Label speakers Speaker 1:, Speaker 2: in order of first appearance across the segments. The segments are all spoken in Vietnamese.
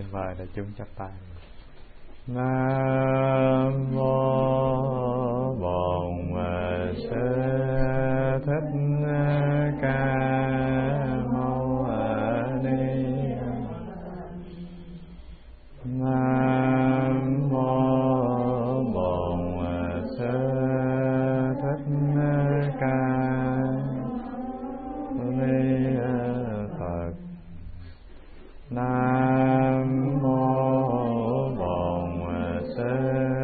Speaker 1: Xin mời đại chúng chắp tay. Nam mô Bổn Sư Thích Ca Mâu Ni. Nam mô Bổn Sư Thích Ca Mâu Ni Phật. Nam mô Bổn Sư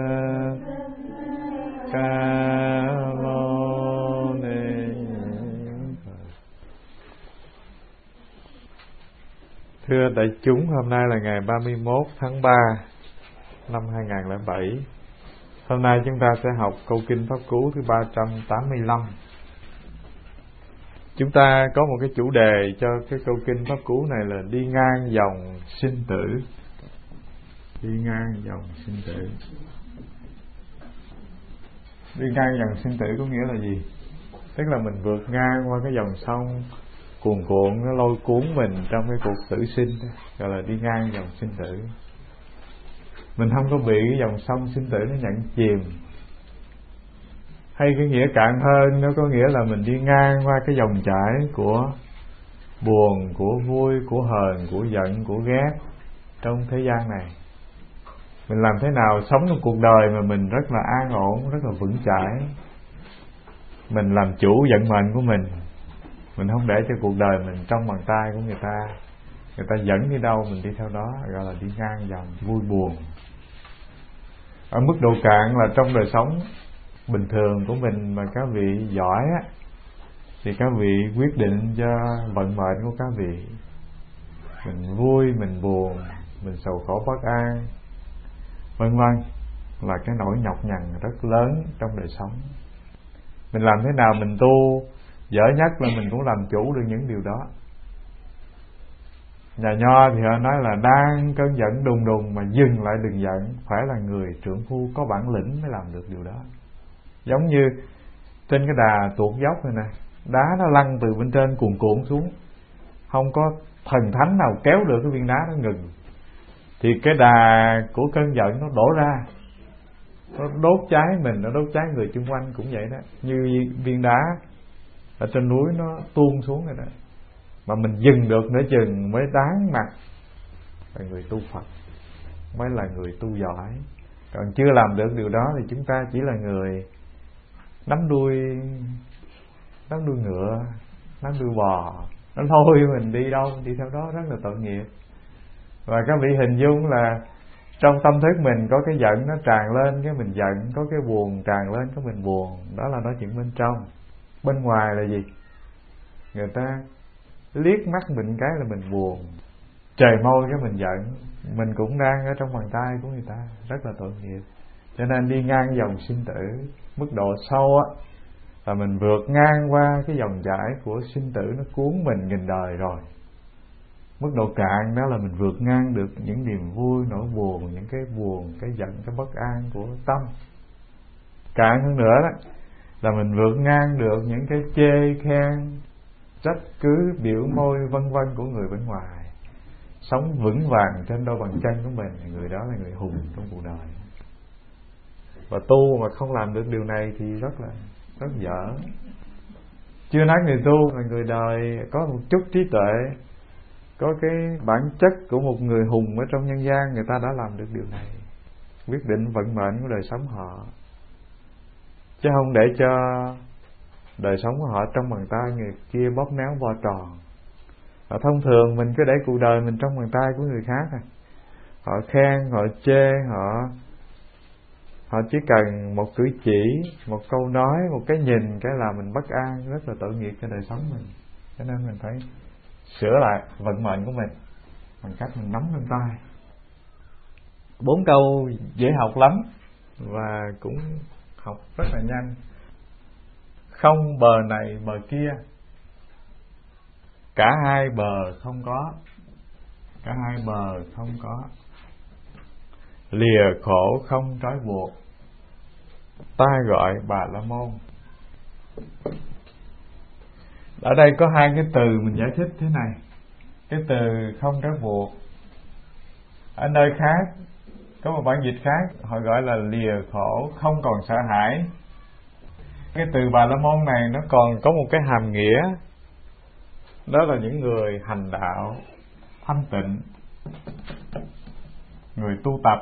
Speaker 1: Ca Mâu Ni Phật. Thưa đại chúng, hôm nay là ngày 31 tháng 3 năm 2007. Hôm nay chúng ta sẽ học câu kinh Pháp Cú thứ 385. Chúng ta có một cái chủ đề cho cái câu kinh Pháp Cú này là đi ngang dòng sinh tử. Đi ngang dòng sinh tử. Đi ngang dòng sinh tử có nghĩa là gì? Tức là mình vượt ngang qua cái dòng sông cuồn cuộn nó lôi cuốn mình trong cái cuộc tử sinh đó, gọi là đi ngang dòng sinh tử. Mình không có bị cái dòng sông sinh tử nó nhận chìm. Hay cái nghĩa cạn hơn, nó có nghĩa là mình đi ngang qua cái dòng chảy của buồn, của vui, của hờn, của giận, của ghét trong thế gian này. Mình làm thế nào sống trong cuộc đời mà mình rất là an ổn, rất là vững chãi. Mình làm chủ vận mệnh của mình. Mình không để cho cuộc đời mình trong bàn tay của người ta. Người ta dẫn đi đâu mình đi theo đó, gọi là đi ngang dòng vui buồn. Ở mức độ cạn là trong đời sống bình thường của mình mà các vị giỏi á, thì các vị quyết định cho vận mệnh của các vị. Mình vui, mình buồn, mình sầu khổ bất an, vân vân, là cái nỗi nhọc nhằn rất lớn trong đời sống. Mình làm thế nào mình tu dở nhất là mình cũng làm chủ được những điều đó. Nhà Nho thì họ nói là đang cơn giận đùng đùng mà dừng lại đừng giận, phải là người trưởng phu có bản lĩnh mới làm được điều đó. Giống như trên cái đà tuột dốc này nè, đá nó lăn từ bên trên cuồn cuộn xuống, không có thần thánh nào kéo được cái viên đá nó ngừng. Thì cái đà của cơn giận nó đổ ra, nó đốt cháy mình, nó đốt cháy người chung quanh cũng vậy đó. Như viên đá ở trên núi nó tuôn xuống rồi đó, mà mình dừng được nửa chừng mới đáng mặt là người tu Phật, mới là người tu giỏi. Còn chưa làm được điều đó thì chúng ta chỉ là người nắm đuôi ngựa, nắm đuôi bò, nó thôi mình đi đâu đi theo đó, rất là tội nghiệp. Và các vị hình dung là trong tâm thức mình có cái giận nó tràn lên cái mình giận, có cái buồn tràn lên cái mình buồn. Đó là nói chuyện bên trong. Bên ngoài là gì? Người ta liếc mắt mình cái là mình buồn, trời môi cái mình giận. Mình cũng đang ở trong bàn tay của người ta, rất là tội nghiệp. Cho nên đi ngang dòng sinh tử. Mức độ sâu á là mình vượt ngang qua cái dòng chảy của sinh tử, nó cuốn mình nghìn đời rồi. Mức độ cạn đó là mình vượt ngang được những niềm vui, nỗi buồn, những cái buồn, cái giận, cái bất an của tâm. Cạn hơn nữa đó là mình vượt ngang được những cái chê khen, trách cứ, biểu môi vân vân của người bên ngoài. Sống vững vàng trên đôi bàn chân của mình, người đó là người hùng trong cuộc đời. Và tu mà không làm được điều này thì rất dở. Chưa nói người tu, là người đời có một chút trí tuệ, có cái bản chất của một người hùng ở trong nhân gian, người ta đã làm được điều này, quyết định vận mệnh của đời sống họ, chứ không để cho đời sống của họ trong bàn tay người kia bóp méo vo tròn. Thông thường mình cứ để cuộc đời mình trong bàn tay của người khác. Họ khen, họ chê, họ chỉ cần một cử chỉ, một câu nói, một cái nhìn cái là mình bất an, rất là tội nghiệp cho đời sống mình. Cho nên mình phải sửa lại vận mệnh của mình bằng cách mình nắm trong tay. 4 câu dễ học lắm và cũng học rất là nhanh. Không bờ này bờ kia, cả hai bờ không có, cả hai bờ không có. Lìa khổ không trói buộc, ta gọi Bà La Môn. Ở đây có hai cái từ mình giải thích thế này. Cái từ không trói buộc, Ở nơi khác có một bản dịch khác họ gọi là lìa khổ, không còn sợ hãi. Cái từ Bà La Môn này nó còn có một cái hàm nghĩa, đó là những người hành đạo thanh tịnh, người tu tập.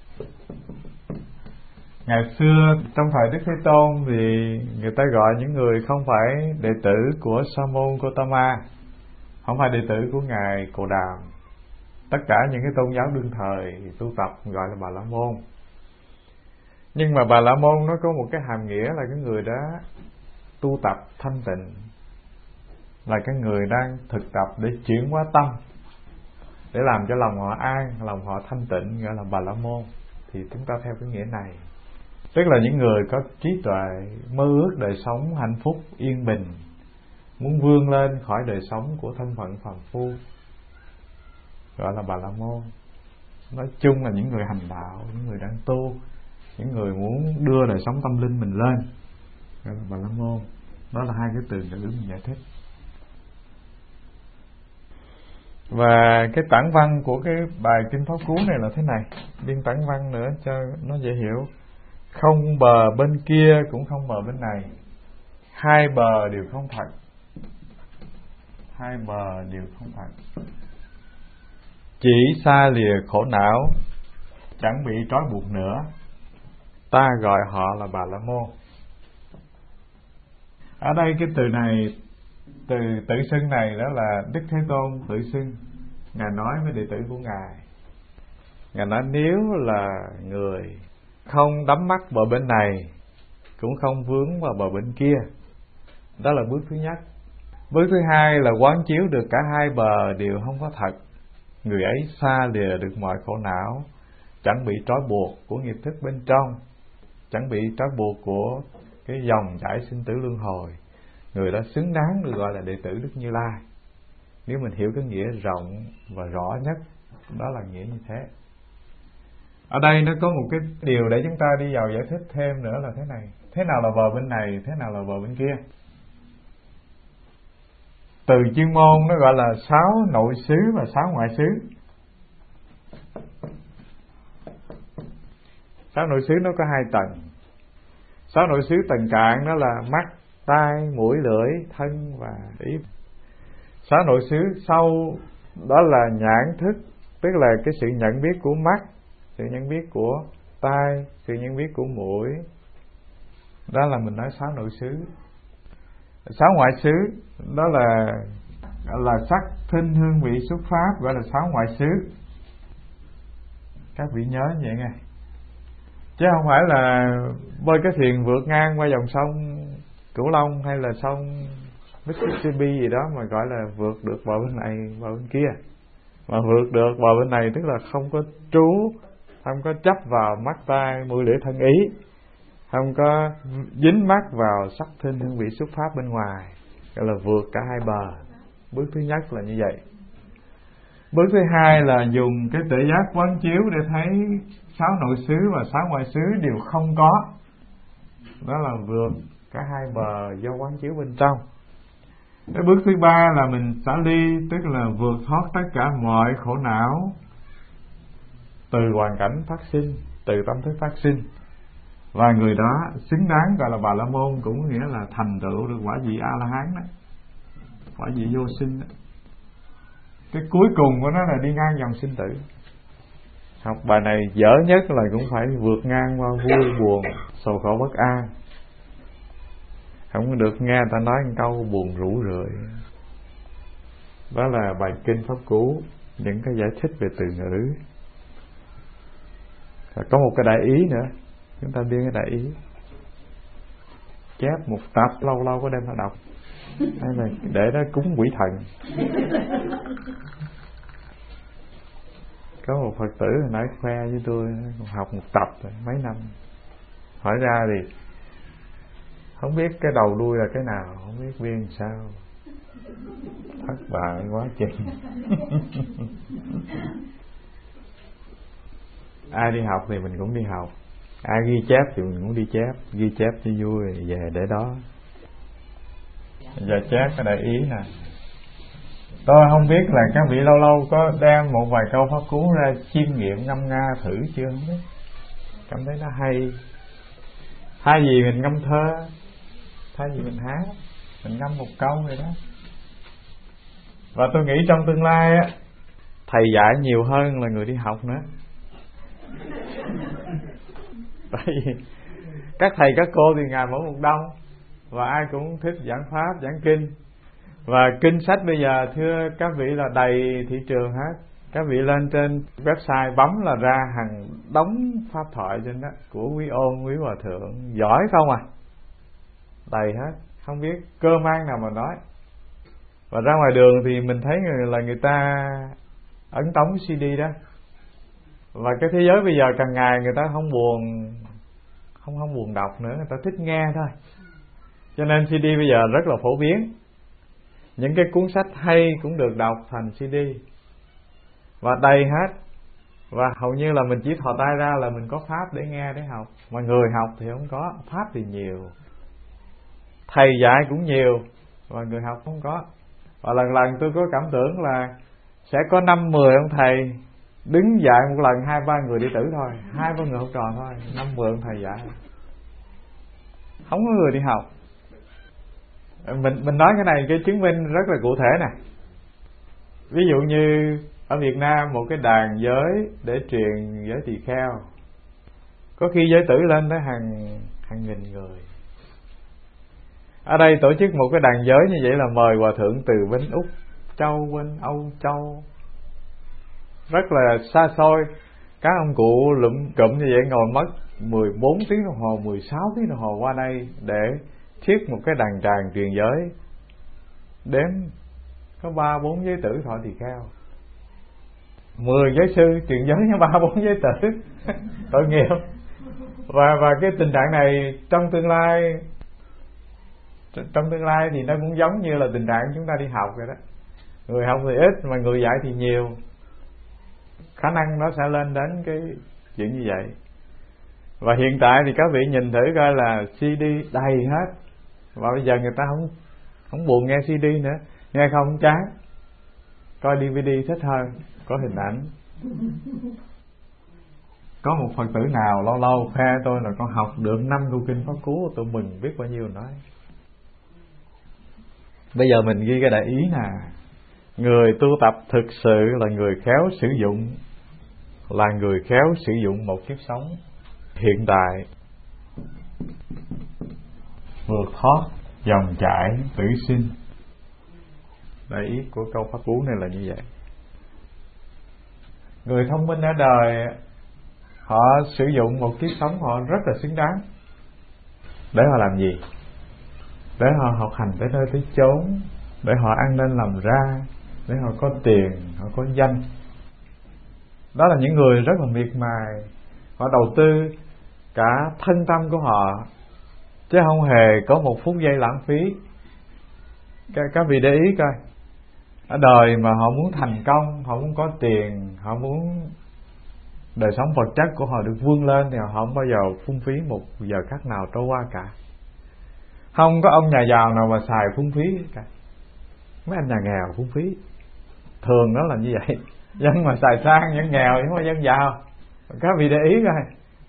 Speaker 1: Ngày xưa trong thời Đức Thế Tôn thì người ta gọi những người không phải đệ tử của Sa môn Gotama, không phải đệ tử của ngài Cồ Đàm. Tất cả những cái tôn giáo đương thời tu tập gọi là Bà La Môn. Nhưng mà Bà La Môn nó có một cái hàm nghĩa là cái người đó tu tập thanh tịnh, là cái người đang thực tập để chuyển hóa tâm, để làm cho lòng họ an, lòng họ thanh tịnh, gọi là Bà La Môn. Thì chúng ta theo cái nghĩa này, tức là những người có trí tuệ, mơ ước đời sống hạnh phúc yên bình, muốn vươn lên khỏi đời sống của thân phận phàm phu, gọi là Bà La Môn. Nói chung là những người hành đạo, những người đang tu, những người muốn đưa đời sống tâm linh mình lên, gọi là Bà La Môn. Đó là hai cái từ ngữ mình giải thích. Và cái tản văn của cái bài Kinh Pháp Cú này là thế này, biên tản văn nữa cho nó dễ hiểu. Không bờ bên kia cũng không bờ bên này, hai bờ đều không thật. Hai bờ đều không thật. Chỉ xa lìa khổ não, chẳng bị trói buộc nữa, ta gọi họ là Bà La Môn. Ở đây cái từ này, từ tự xưng này đó là Đức Thế Tôn tự xưng. Ngài nói với đệ tử của Ngài, Ngài nói nếu là người không đắm mắt bờ bên này, cũng không vướng vào bờ bên kia, đó là bước thứ nhất. Bước thứ hai là quán chiếu được cả hai bờ đều không có thật, người ấy xa lìa được mọi khổ não, chẳng bị trói buộc của nghiệp thức bên trong, chẳng bị trói buộc của cái dòng chảy sinh tử luân hồi. Người đó xứng đáng được gọi là đệ tử Đức Như Lai. Nếu mình hiểu cái nghĩa rộng và rõ nhất, đó là nghĩa như thế. Ở đây nó có một cái điều để chúng ta đi vào giải thích thêm nữa là thế này. Thế nào là bờ bên này, thế nào là bờ bên kia? Từ chuyên môn nó gọi là 6 nội xứ và 6 ngoại xứ. 6 nội xứ nó có 2 tầng. 6 nội xứ tầng cạn đó là mắt, tai, mũi, lưỡi, thân và ý. 6 nội xứ sâu đó là nhãn thức, tức là cái sự nhận biết của mắt, sự nhận biết của tai, sự nhận biết của mũi. Đó là mình nói 6 nội xứ. 6 ngoại xứ đó là sắc, thinh, hương, vị, xúc, pháp, gọi là 6 ngoại xứ. Các vị nhớ vậy nghe, chứ không phải là bơi cái thuyền vượt ngang qua dòng sông Cửu Long hay là sông Mississippi gì đó mà gọi là vượt được bờ bên này bờ bên kia. Mà vượt được bờ bên này tức là không có trú, không có chấp vào mắt, tai, mũi, lưỡi, thân, ý, không có dính mắt vào sắc, thinh, hương, vị, xúc, pháp bên ngoài, gọi là vượt cả hai bờ. Bước thứ nhất là như vậy. Bước thứ hai là dùng cái tuệ giác quán chiếu để thấy 6 nội xứ và 6 ngoại xứ đều không có. Đó là vượt cả hai bờ do quán chiếu bên trong. Cái bước thứ ba là mình xả ly, tức là vượt thoát tất cả mọi khổ não từ hoàn cảnh phát sinh, từ tâm thức phát sinh. Và người đó xứng đáng gọi là Bà La Môn, cũng nghĩa là thành tựu được quả vị A-la-hán đó, quả vị vô sinh đó. Cái cuối cùng của nó là đi ngang dòng sinh tử. Học bài này dở nhất là cũng phải vượt ngang qua vui buồn, sầu khổ bất an. Không được nghe người ta nói một câu buồn rũ rượi. Đó là bài Kinh Pháp Cú, những cái giải thích về từ ngữ. Và có một cái đại ý nữa, chúng ta biên cái đại ý, chép một tập lâu lâu có đem ra đọc, hay là để đó cúng quỷ thần. Có một Phật tử hồi nãy khoe với tôi, học một tập rồi, mấy năm, hỏi ra thì không biết cái đầu đuôi là cái nào, không biết biên sao, thất bại quá chừng. Ai đi học thì mình cũng đi học, ai ghi chép thì mình cũng đi chép, ghi chép cho vui về để đó. Giờ chép cái đại ý nè. Tôi không biết là các vị lâu lâu có đem một vài câu pháp cú ra chiêm nghiệm ngâm nga thử chưa, không biết. Cảm thấy nó hay. Thay vì mình ngâm thơ, thay vì mình hát, mình ngâm một câu rồi đó. Và tôi nghĩ trong tương lai á, thầy dạy nhiều hơn là người đi học nữa. Tại vì các thầy các cô thì ngày mỗi một đông, và ai cũng thích giảng pháp, giảng kinh. Và kinh sách bây giờ thưa các vị là đầy thị trường hết. Các vị lên trên website bấm là ra hàng đống pháp thoại trên đó của quý ôn, quý hòa thượng giỏi không à, đầy hết, không biết cơ mang nào mà nói. Và ra ngoài đường thì mình thấy người ta ấn tống CD đó. Và cái thế giới bây giờ càng ngày người ta không buồn đọc nữa, người ta thích nghe thôi. Cho nên CD bây giờ rất là phổ biến. Những cái cuốn sách hay cũng được đọc thành CD và đầy hết. Và hầu như là mình chỉ thò tay ra là mình có pháp để nghe, để học. Mà người học thì không có, pháp thì nhiều, thầy dạy cũng nhiều và người học không có. Và lần lần tôi có cảm tưởng là sẽ có 5-10 ông thầy đứng dạy một lần 2-3 người đệ tử thôi, 2-3 người học trò thôi, 5-10 ông thầy dạy, không có người đi học. Mình nói cái này cái chứng minh rất là cụ thể nè. Ví dụ như ở Việt Nam một cái đàn giới để truyền giới tỳ kheo, có khi giới tử lên tới hàng nghìn người. Ở đây tổ chức một cái đàn giới như vậy là mời hòa thượng từ bên Úc Châu, bên Âu Châu, rất là xa xôi. Các ông cụ lụm cụm như vậy ngồi mất 14 tiếng đồng hồ, 16 tiếng đồng hồ qua đây để thiết một cái đàn tràng truyền giới. Đếm có 3-4 giới tử thọ tỳ kheo, 10 giới sư truyền giới cho 3-4 giới tử. Tội nghiệp. Và cái tình trạng này trong tương lai thì nó cũng giống như là tình trạng chúng ta đi học vậy đó. Người học thì ít mà người dạy thì nhiều. Khả năng nó sẽ lên đến cái chuyện như vậy. Và hiện tại thì các vị nhìn thử coi là CD đầy hết. Và bây giờ người ta không buồn nghe CD nữa, nghe không chán, coi DVD thích hơn, có hình ảnh. Có một Phật tử nào lâu lâu khoe tôi là con học được 5 câu kinh pháp cú, tôi mừng biết bao nhiêu nói. Bây giờ mình ghi cái đại ý nè, người tu tập thực sự là người khéo sử dụng, là người khéo sử dụng một kiếp sống hiện tại, vượt thoát dòng chảy tử sinh. Đại ý của câu pháp cú này là như vậy. Người thông minh ở đời, họ sử dụng một kiếp sống họ rất là xứng đáng. Để họ làm gì? Để họ học hành tới nơi tới chốn, để họ ăn nên làm ra, để họ có tiền, họ có danh. Đó là những người rất là miệt mài. Họ đầu tư cả thân tâm của họ, chứ không hề có một phút giây lãng phí. Các vị để ý coi, ở đời mà họ muốn thành công, họ muốn có tiền, họ muốn đời sống vật chất của họ được vươn lên, thì họ không bao giờ phung phí một giờ khắc nào trôi qua cả. Không có ông nhà giàu nào mà xài phung phí cả. Mấy anh nhà nghèo phung phí, thường nó là như vậy. Dân mà xài sang, dân nghèo chứ không phải dân giàu. Các vị để ý coi,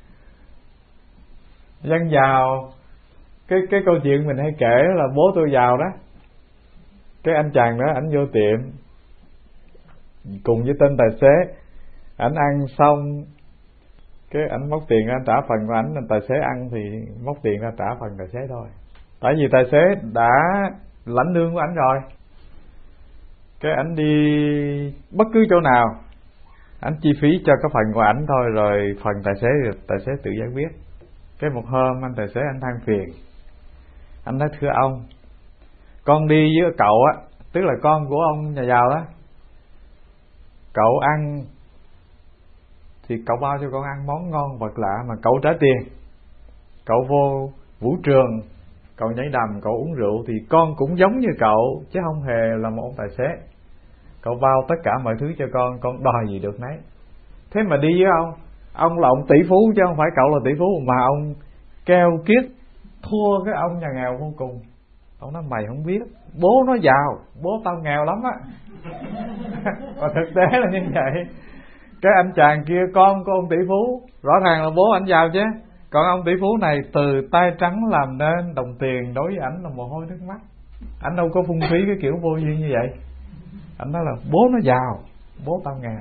Speaker 1: dân giàu, cái câu chuyện mình hay kể là bố tôi giàu đó. Cái anh chàng đó ảnh vô tiệm cùng với tên tài xế, ảnh ăn xong cái ảnh móc tiền ra trả phần của ảnh, tài xế ăn thì móc tiền ra trả phần tài xế thôi. Tại vì tài xế đã lãnh lương của ảnh rồi. Cái ảnh đi bất cứ chỗ nào, ảnh chi phí cho cái phần của ảnh thôi, rồi phần tài xế tự giải quyết. Cái một hôm anh tài xế anh than phiền, anh nói thưa ông, con đi với cậu á, tức là con của ông nhà giàu đó, cậu ăn thì cậu bao cho con ăn món ngon vật lạ mà cậu trả tiền. Cậu vô vũ trường, cậu nhảy đầm, cậu uống rượu thì con cũng giống như cậu, chứ không hề là một ông tài xế. Cậu bao tất cả mọi thứ cho con đòi gì được nấy. Thế mà đi với ông là ông tỷ phú chứ không phải cậu là tỷ phú, mà ông keo kiết thua cái ông nhà nghèo vô cùng. Ông nói mày không biết, bố nó giàu, bố tao nghèo lắm á. Và thực tế là như vậy. Cái anh chàng kia con của ông tỷ phú, rõ ràng là bố ảnh giàu chứ. Còn ông tỷ phú này từ tay trắng làm nên đồng tiền, đối với ảnh là mồ hôi nước mắt. Ảnh đâu có phung phí cái kiểu vô duyên như vậy. Ảnh nói là bố nó giàu, bố tao nghèo.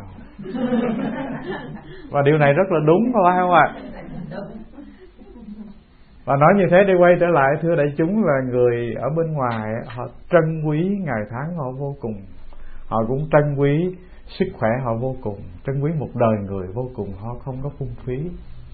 Speaker 1: Và điều này rất là đúng, phải không ạ? Và nói như thế để quay trở lại, thưa đại chúng, là người ở bên ngoài họ trân quý ngày tháng họ vô cùng. Họ cũng trân quý sức khỏe họ vô cùng, trân quý một đời người vô cùng, họ không có phung phí.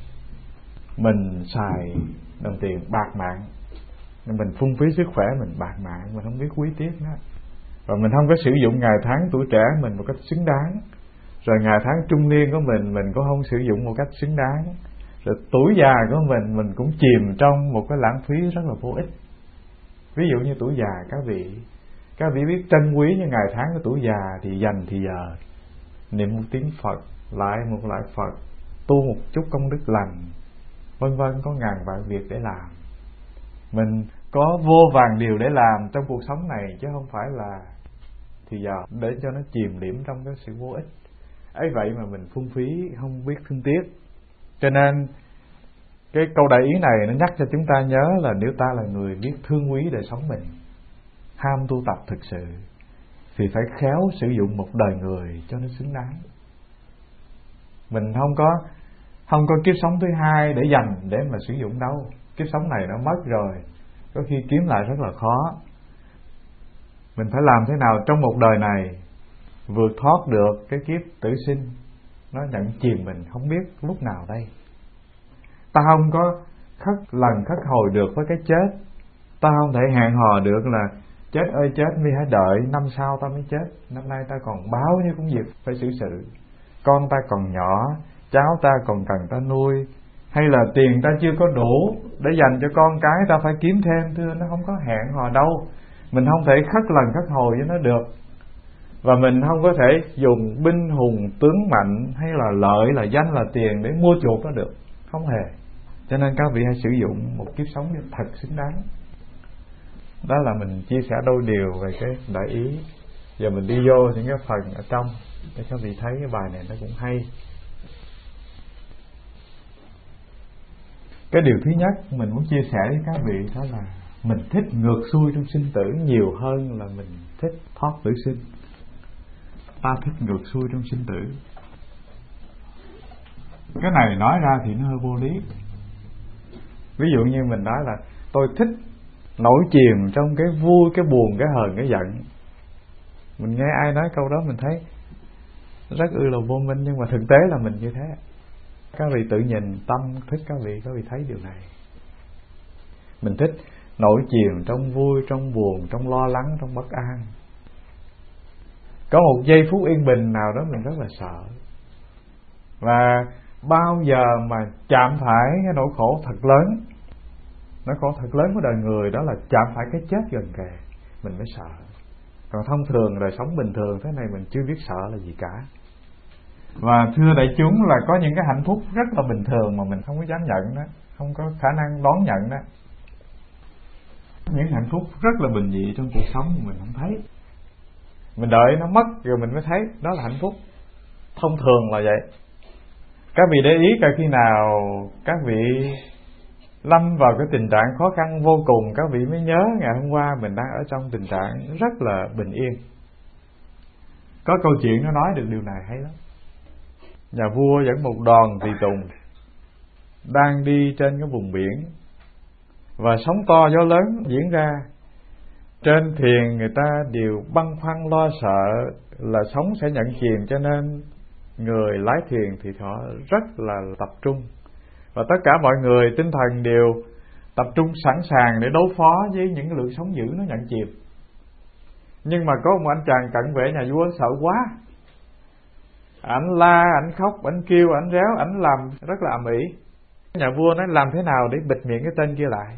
Speaker 1: Mình xài đồng tiền bạc mạng, mình phung phí sức khỏe mình bạc mạng, mình không biết quý tiếc nữa. Và mình không có sử dụng ngày tháng tuổi trẻ mình một cách xứng đáng. Rồi ngày tháng trung niên của mình cũng không sử dụng một cách xứng đáng. Rồi tuổi già của mình cũng chìm trong một cái lãng phí rất là vô ích. Ví dụ như tuổi già, các vị biết trân quý những ngày tháng của tuổi già thì dành thì giờ niệm một tiếng Phật, lại một lại Phật, tu một chút công đức lành, vân vân, có ngàn vạn việc để làm. Mình có vô vàn điều để làm trong cuộc sống này, chứ không phải là thì giờ để cho nó chìm điểm trong cái sự vô ích. Ấy vậy mà mình phung phí không biết thương tiếc. Cho nên cái câu đại ý này nó nhắc cho chúng ta nhớ là nếu ta là người biết thương quý đời sống mình, ham tu tập thực sự, thì phải khéo sử dụng một đời người cho nó xứng đáng. Mình không có kiếp sống thứ hai để dành để mà sử dụng đâu. Kiếp sống này nó mất rồi, có khi kiếm lại rất là khó. Mình phải làm thế nào trong một đời này vượt thoát được cái kiếp tử sinh nó nhận chìm mình không biết lúc nào đây. Ta không có khất hồi được với cái chết. Ta không thể hẹn hò được là chết ơi chết mi hãy đợi năm sau ta mới chết. Năm nay ta còn báo như cũng việc phải xử sự. Con ta còn nhỏ, cháu ta còn cần ta nuôi, hay là tiền ta chưa có đủ để dành cho con cái, ta phải kiếm thêm. Thưa, nó không có hẹn hò đâu. Mình không thể khất hồi với nó được. Và mình không có thể dùng binh hùng tướng mạnh hay là lợi là danh là tiền để mua chuộc nó được. Không hề. Cho nên các vị hãy sử dụng một kiếp sống thật xứng đáng. Đó là mình chia sẻ đôi điều về cái đại ý. Giờ mình đi vô những cái phần ở trong để các vị thấy cái bài này nó cũng hay. Cái điều thứ nhất mình muốn chia sẻ với các vị đó là mình thích ngược xuôi trong sinh tử nhiều hơn là mình thích thoát tử sinh. Ta thích ngược xuôi trong sinh tử. Cái này nói ra thì nó hơi vô lý. Ví dụ như mình nói là tôi thích nổi chìm trong cái vui, cái buồn, cái hờn, cái giận. Mình nghe ai nói câu đó mình thấy rất là vô minh, nhưng mà thực tế là mình như thế. Các vị tự nhìn tâm thích các vị thấy điều này. Mình thích nổi chìm trong vui, trong buồn, trong lo lắng, trong bất an. Có một giây phút yên bình nào đó mình rất là sợ. Và bao giờ mà chạm phải cái nỗi khổ thật lớn, nỗi khổ thật lớn của đời người, đó là chạm phải cái chết gần kề, mình mới sợ. Còn thông thường đời sống bình thường thế này mình chưa biết sợ là gì cả. Và thưa đại chúng là có những cái hạnh phúc rất là bình thường mà mình không có dám nhận đó, không có khả năng đón nhận đó. Những hạnh phúc rất là bình dị trong cuộc sống mình không thấy. Mình đợi nó mất rồi mình mới thấy đó là hạnh phúc. Thông thường là vậy. Các vị để ý cả khi nào các vị lâm vào cái tình trạng khó khăn vô cùng, các vị mới nhớ ngày hôm qua mình đang ở trong tình trạng rất là bình yên. Có câu chuyện nó nói được điều này hay lắm. Nhà vua dẫn một đoàn tùy tùng đang đi trên cái vùng biển, và sóng to gió lớn diễn ra. Trên thuyền người ta đều băn khoăn lo sợ là sóng sẽ nhận chìm, cho nên người lái thuyền thì họ rất là tập trung. Và tất cả mọi người tinh thần đều tập trung sẵn sàng để đối phó với những cái lượng sóng dữ nó nhận chìm. Nhưng mà có một anh chàng cận vệ nhà vua sợ quá. Ảnh la, ảnh khóc, ảnh kêu, ảnh réo, ảnh làm rất là ầm ĩ. Nhà vua nói làm thế nào để bịt miệng cái tên kia lại.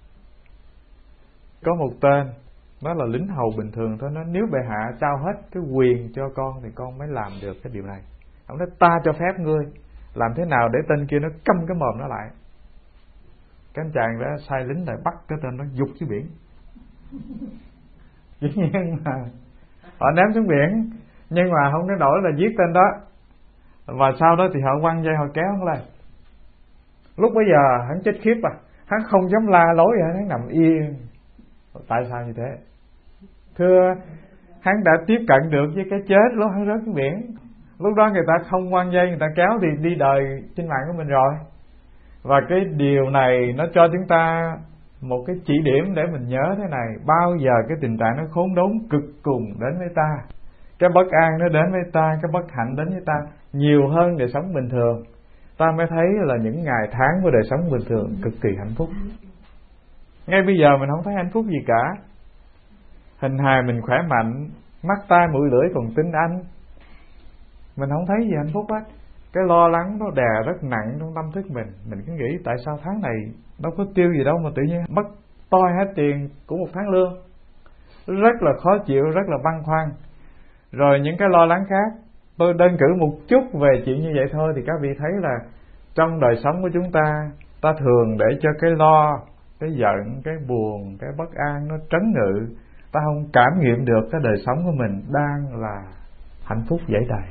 Speaker 1: Có một tên, nó là lính hầu bình thường thôi, nó nếu bệ hạ trao hết cái quyền cho con thì con mới làm được cái điều này. Ông nói ta cho phép ngươi, làm thế nào để tên kia nó câm cái mồm nó lại. Cái anh chàng đã sai lính lại bắt cái tên nó dục dưới biển. Dĩ nhiên mà họ ném xuống biển, nhưng mà không có nổi là giết tên đó. Và sau đó thì họ quăng dây họ kéo hắn lên. Lúc bấy giờ hắn chết khiếp hắn không dám la lối, hắn nằm yên. Tại sao như thế? Thưa, hắn đã tiếp cận được với cái chết lúc hắn rớt xuống biển. Lúc đó người ta không quăng dây, người ta kéo thì đi đời sinh mạng của mình rồi. Và cái điều này nó cho chúng ta một cái chỉ điểm để mình nhớ thế này: bao giờ cái tình trạng nó khốn đốn cực cùng đến với ta, cái bất an nó đến với ta, cái bất hạnh đến với ta nhiều hơn đời sống bình thường, ta mới thấy là những ngày tháng của đời sống bình thường cực kỳ hạnh phúc. Ngay bây giờ mình không thấy hạnh phúc gì cả. Hình hài mình khỏe mạnh, mắt tai mũi lưỡi còn tinh anh, mình không thấy gì hạnh phúc hết. Cái lo lắng nó đè rất nặng trong tâm thức mình. Mình cứ nghĩ tại sao tháng này đâu có tiêu gì đâu mà tự nhiên mất toi hết tiền của một tháng lương. Rất là khó chịu, rất là băn khoăn. Rồi những cái lo lắng khác, tôi đơn cử một chút về chuyện như vậy thôi, thì các vị thấy là trong đời sống của chúng ta, ta thường để cho cái lo, cái giận, cái buồn, cái bất an nó trấn ngự. Ta không cảm nghiệm được cái đời sống của mình đang là hạnh phúc dễ đầy.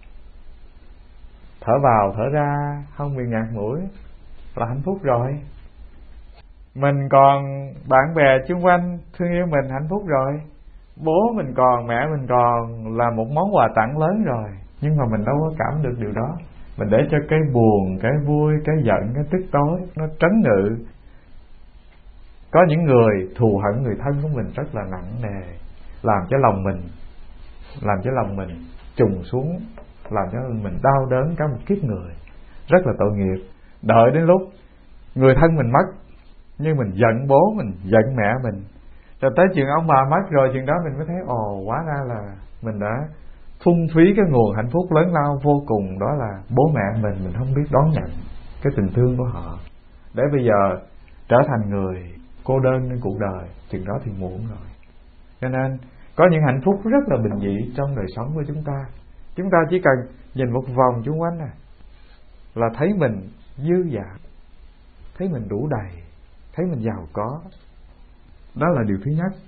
Speaker 1: Thở vào thở ra không bị ngạt mũi là hạnh phúc rồi. Mình còn bạn bè xung quanh thương yêu mình hạnh phúc rồi. Bố mình còn, mẹ mình còn là một món quà tặng lớn rồi. Nhưng mà mình đâu có cảm được điều đó. Mình để cho cái buồn, cái vui, cái giận, cái tức tối nó trấn ngự. Có những người thù hận người thân của mình rất là nặng nề, làm cho lòng mình trùng xuống, làm cho mình đau đớn cả một kiếp người, rất là tội nghiệp. Đợi đến lúc người thân mình mất, nhưng mình giận bố mình, giận mẹ mình, rồi tới chuyện ông bà mất rồi, chuyện đó mình mới thấy hóa ra là mình đã phung phí cái nguồn hạnh phúc lớn lao vô cùng, đó là bố mẹ mình không biết đón nhận cái tình thương của họ, để bây giờ trở thành người cô đơn trên cuộc đời, chuyện đó thì muộn rồi. Cho nên có những hạnh phúc rất là bình dị trong đời sống của chúng ta. Chúng ta chỉ cần nhìn một vòng xung quanh là thấy mình dư dả, thấy mình đủ đầy, thấy mình giàu có. Đó là điều thứ nhất.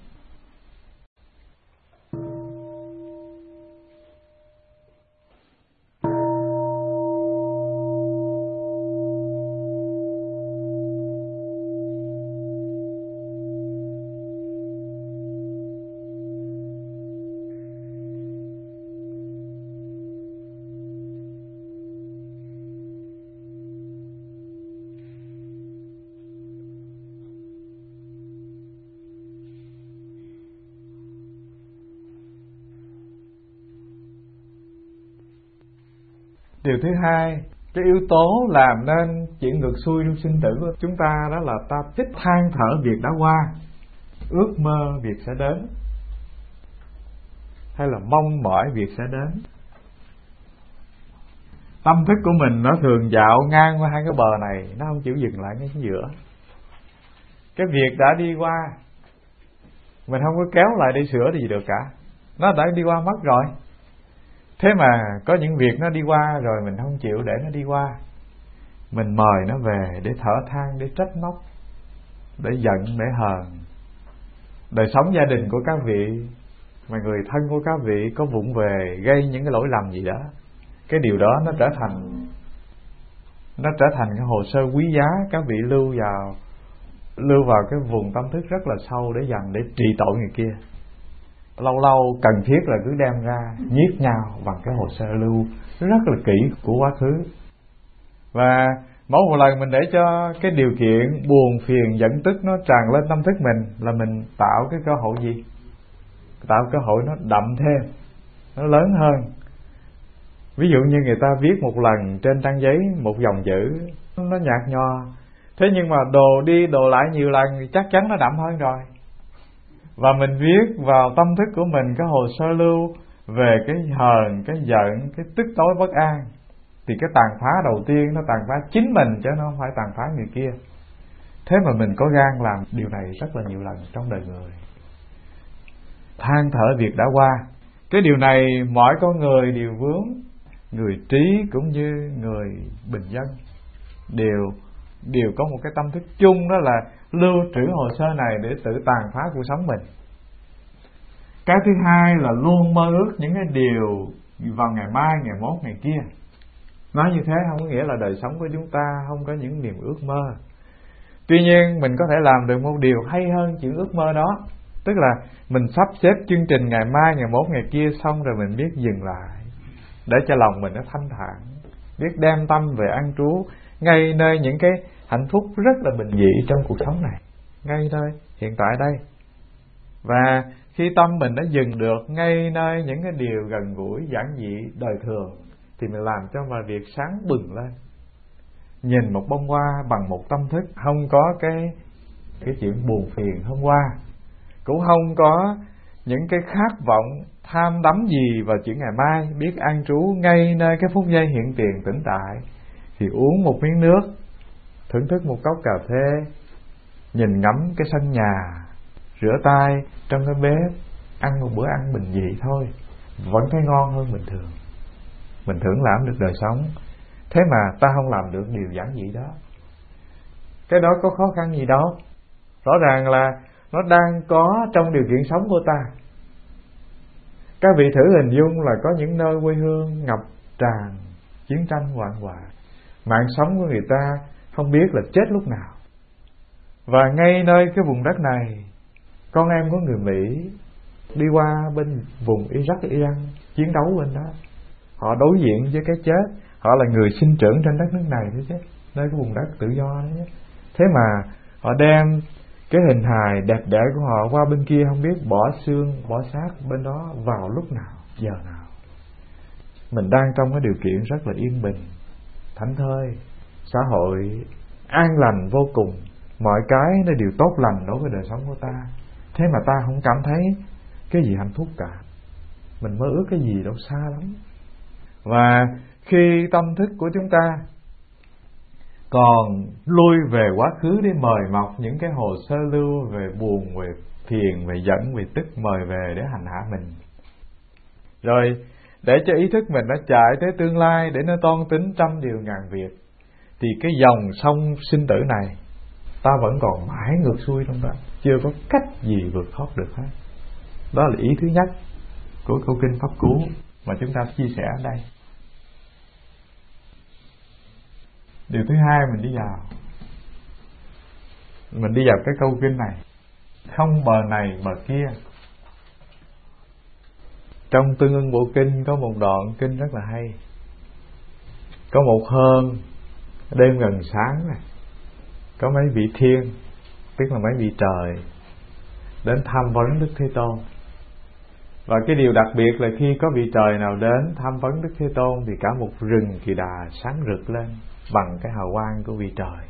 Speaker 1: Điều thứ hai, cái yếu tố làm nên chuyện ngược xuôi trong sinh tử của chúng ta, đó là ta thích than thở việc đã qua, ước mơ việc sẽ đến, hay là mong mỏi việc sẽ đến. Tâm thức của mình nó thường dạo ngang qua hai cái bờ này, nó không chịu dừng lại ngay giữa. Cái việc đã đi qua, mình không có kéo lại để sửa gì được cả, nó đã đi qua mất rồi. Thế mà có những việc nó đi qua rồi mình không chịu để nó đi qua. Mình mời nó về để thở than, để trách móc, để giận, để hờn. Đời sống gia đình của các vị, mà người thân của các vị có vụng về gây những cái lỗi lầm gì đó, cái điều đó nó trở thành cái hồ sơ quý giá các vị lưu vào cái vùng tâm thức rất là sâu, để dành để trị tội người kia. Lâu lâu cần thiết là cứ đem ra nhiếp nhau bằng cái hồ sơ lưu rất là kỹ của quá khứ. Và mỗi một lần mình để cho cái điều kiện buồn phiền giận tức nó tràn lên tâm thức mình, là mình tạo cái cơ hội gì? Tạo cơ hội nó đậm thêm, nó lớn hơn. Ví dụ như người ta viết một lần trên trang giấy một dòng chữ nó nhạt nhòa, thế nhưng mà đồ đi đồ lại nhiều lần thì chắc chắn nó đậm hơn rồi. Và mình viết vào tâm thức của mình cái hồ sơ lưu về cái hờn, cái giận, cái tức tối bất an, thì cái tàn phá đầu tiên nó tàn phá chính mình, chứ nó không phải tàn phá người kia. Thế mà mình có gan làm điều này rất là nhiều lần trong đời người. Than thở việc đã qua. Cái điều này mỗi con người đều vướng, người trí cũng như người bình dân đều có một cái tâm thức chung, đó là lưu trữ hồ sơ này để tự tàn phá cuộc sống mình. Cái thứ hai là luôn mơ ước những cái điều vào ngày mai, ngày mốt, ngày kia. Nói như thế không có nghĩa là đời sống của chúng ta không có những niềm ước mơ. Tuy nhiên mình có thể làm được một điều hay hơn chuyện ước mơ đó. Tức là mình sắp xếp chương trình ngày mai, ngày mốt, ngày kia xong rồi mình biết dừng lại, để cho lòng mình nó thanh thản, biết đem tâm về an trú ngay nơi những cái hạnh phúc rất là bình dị trong cuộc sống này, ngay nơi hiện tại đây. Và khi tâm mình đã dừng được ngay nơi những cái điều gần gũi, giản dị, đời thường, thì mình làm cho mọi việc sáng bừng lên. Nhìn một bông hoa bằng một tâm thức, không có cái chuyện buồn phiền hôm qua, cũng không có những cái khát vọng tham đắm gì vào chuyện ngày mai, biết an trú ngay nơi cái phút giây hiện tiền tĩnh tại, thì uống một miếng nước, thưởng thức một cốc cà phê, nhìn ngắm cái sân nhà, rửa tay trong cái bếp, ăn một bữa ăn bình dị thôi, vẫn thấy ngon hơn bình thường. Mình thưởng lãm được đời sống. Thế mà ta không làm được điều giản dị đó. Cái đó có khó khăn gì đâu. Rõ ràng là nó đang có trong điều kiện sống của ta. Các vị thử hình dung là có những nơi quê hương ngập tràn chiến tranh hoạn họa, mạng sống của người ta không biết là chết lúc nào. Và ngay nơi cái vùng đất này, con em của người Mỹ đi qua bên vùng Iraq, Iran chiến đấu bên đó, họ đối diện với cái chết. Họ là người sinh trưởng trên đất nước này thôi chứ, nơi cái vùng đất tự do đó chứ. Thế mà họ đem cái hình hài đẹp đẽ của họ qua bên kia, không biết bỏ xương, bỏ xác bên đó vào lúc nào, giờ nào. Mình đang trong cái điều kiện rất là yên bình, thảnh thơi, xã hội an lành vô cùng, mọi cái nó đều tốt lành đối với đời sống của ta. Thế mà ta không cảm thấy cái gì hạnh phúc cả. Mình mơ ước cái gì đâu xa lắm. Và khi tâm thức của chúng ta còn lui về quá khứ để mời mọc những cái hồ sơ lưu về buồn, về phiền, về giận, về tức, mời về để hành hạ mình, rồi để cho ý thức mình nó chạy tới tương lai để nó toan tính trăm điều ngàn việc, thì cái dòng sông sinh tử này ta vẫn còn mãi ngược xuôi trong đó, chưa có cách gì vượt thoát được hết. Đó là ý thứ nhất của câu kinh Pháp Cú mà chúng ta chia sẻ ở đây. Điều thứ hai mình đi vào cái câu kinh này, không bờ này bờ kia. Trong Tương Ưng Bộ Kinh có một đoạn kinh rất là hay. Có một hôm đêm gần sáng này, có mấy vị thiên, tức là mấy vị trời, đến tham vấn Đức Thế Tôn. Và cái điều đặc biệt là khi có vị trời nào đến tham vấn Đức Thế Tôn thì cả một rừng kỳ đà sáng rực lên bằng cái hào quang của vị trời.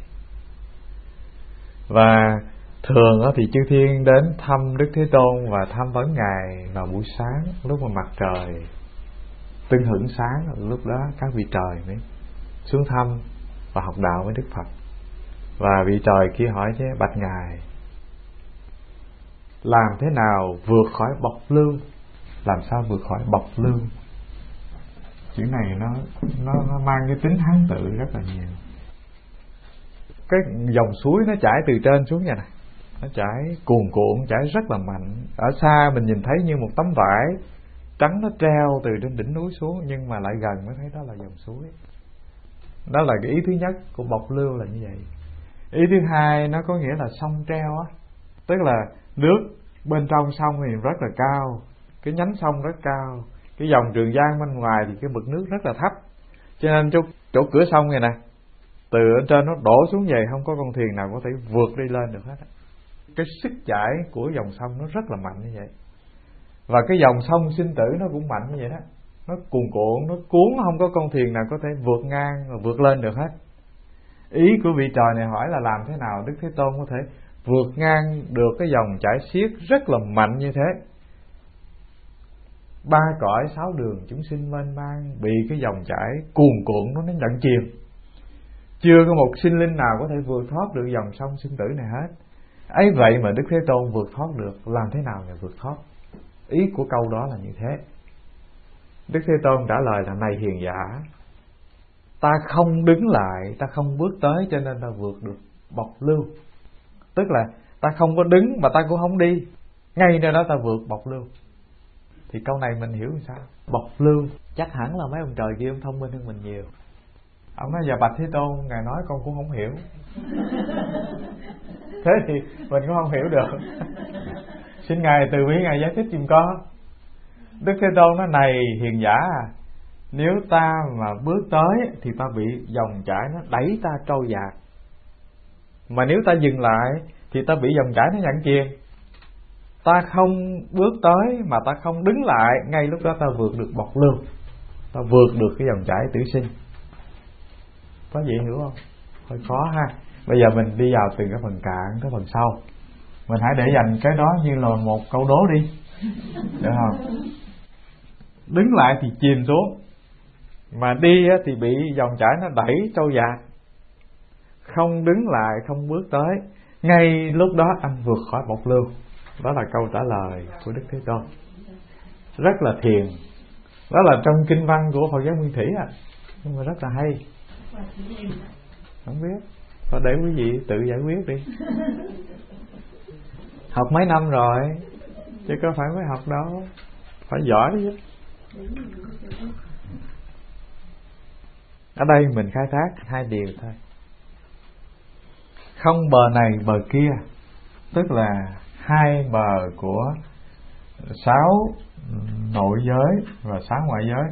Speaker 1: Và thường thì chư thiên đến thăm Đức Thế Tôn và tham vấn Ngài vào buổi sáng, lúc mà mặt trời tưng hửng sáng, lúc đó các vị trời mới xuống thăm và học đạo với Đức Phật. Và vị trời kia hỏi chứ: bạch Ngài, làm thế nào vượt khỏi bọc lưu? Làm sao vượt khỏi bọc lưu? Chuyện này nó mang cái tính hán tự rất là nhiều. Cái dòng suối nó chảy từ trên xuống vậy này, nó chảy cuồn cuộn, chảy rất là mạnh. Ở xa mình nhìn thấy như một tấm vải trắng nó treo từ trên đỉnh núi xuống, nhưng mà lại gần mới thấy đó là dòng suối. Đó là cái ý thứ nhất của bọc lưu là như vậy. Ý thứ hai nó có nghĩa là sông treo á, tức là nước bên trong sông thì rất là cao, cái nhánh sông rất cao, cái dòng Trường Giang bên ngoài thì cái mực nước rất là thấp, cho nên chỗ cửa sông này nè, từ ở trên nó đổ xuống về, không có con thuyền nào có thể vượt đi lên được hết. Cái sức chảy của dòng sông nó rất là mạnh như vậy. Và cái dòng sông sinh tử nó cũng mạnh như vậy đó, nó cuồn cuộn, nó cuốn, không có con thuyền nào có thể vượt ngang và vượt lên được hết. Ý của vị trời này hỏi là làm thế nào Đức Thế Tôn có thể vượt ngang được cái dòng chảy xiết rất là mạnh như thế. Ba cõi sáu đường chúng sinh mênh mang bị cái dòng chảy cuồn cuộn nó lẫn chìm, chưa có một sinh linh nào có thể vượt thoát được dòng sông sinh tử này hết. Ấy vậy mà Đức Thế Tôn vượt thoát được, làm thế nào để vượt thoát? Ý của câu đó là như thế. Đức Thế Tôn trả lời là: này hiền giả, ta không đứng lại, ta không bước tới, cho nên ta vượt được bọc lưu. Tức là ta không có đứng mà ta cũng không đi, ngay nơi đó ta vượt bọc lưu. Thì câu này mình hiểu sao? Bọc lưu chắc hẳn là mấy ông trời kia ông thông minh hơn mình nhiều. Ông nói giờ Bạch Thế Tôn Ngài nói con cũng không hiểu. Thế thì mình cũng không hiểu được. Xin Ngài từ bi Ngài giải thích giùm con. Đức Thế Tôn nói này hiền giả à, nếu ta mà bước tới thì ta bị dòng chảy nó đẩy ta trôi dạt, mà nếu ta dừng lại thì ta bị dòng chảy nó nhận chìm. Ta không bước tới mà ta không đứng lại, ngay lúc đó ta vượt được bọc lưu, ta vượt được cái dòng chảy tử sinh. Có gì hiểu không? Hơi khó ha. Bây giờ mình đi vào từng cái phần cạn tới phần sau. Mình hãy để dành cái đó như là một câu đố đi, được không? Đứng lại thì chìm xuống, mà đi thì bị dòng chảy nó đẩy trôi dạt. Không đứng lại, không bước tới, ngay lúc đó anh vượt khỏi bọc lưu. Đó là câu trả lời của Đức Thế Tôn. Rất là thiền. Đó là trong kinh văn của Phật giáo Nguyên Thủy à, nhưng mà rất là hay. Không biết, thôi để quý vị tự giải quyết đi. Học mấy năm rồi chứ có phải mới học đâu, phải giỏi chứ. Ở đây mình khai thác hai điều thôi. Không bờ này bờ kia, tức là hai bờ của 6 nội giới và 6 ngoại giới.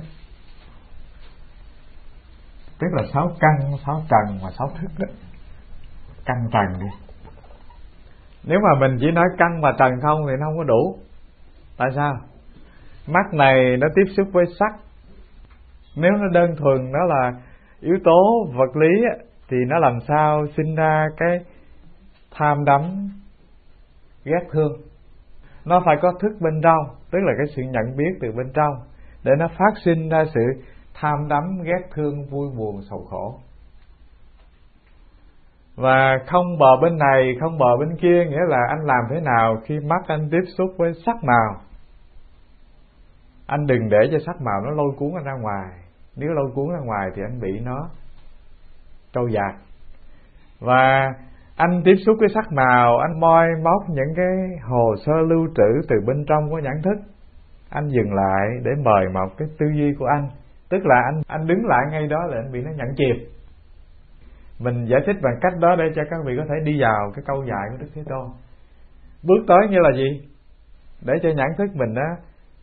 Speaker 1: Tức là 6 căn, 6 trần và 6 thức đó. Căn trần đi. Nếu mà mình chỉ nói căn và trần không thì nó không có đủ. Tại sao? Mắt này nó tiếp xúc với sắc. Nếu nó đơn thuần đó là yếu tố vật lý thì nó làm sao sinh ra cái tham đắm ghét thương. Nó phải có thức bên trong, tức là cái sự nhận biết từ bên trong, để nó phát sinh ra sự tham đắm ghét thương, vui buồn sầu khổ. Và không bờ bên này, không bờ bên kia, nghĩa là anh làm thế nào khi mắt anh tiếp xúc với sắc màu, anh đừng để cho sắc màu nó lôi cuốn anh ra ngoài. Nếu lôi cuốn ra ngoài thì anh bị nó trôi dạt. Và anh tiếp xúc với sắc màu, anh moi móc những cái hồ sơ lưu trữ từ bên trong của nhãn thức. Anh dừng lại để mời một cái tư duy của anh. Tức là anh đứng lại ngay đó là anh bị nó nhận chìm. Mình giải thích bằng cách đó để cho các vị có thể đi vào cái câu dạy của Đức Thế Tôn. Bước tới như là gì? Để cho nhãn thức mình đó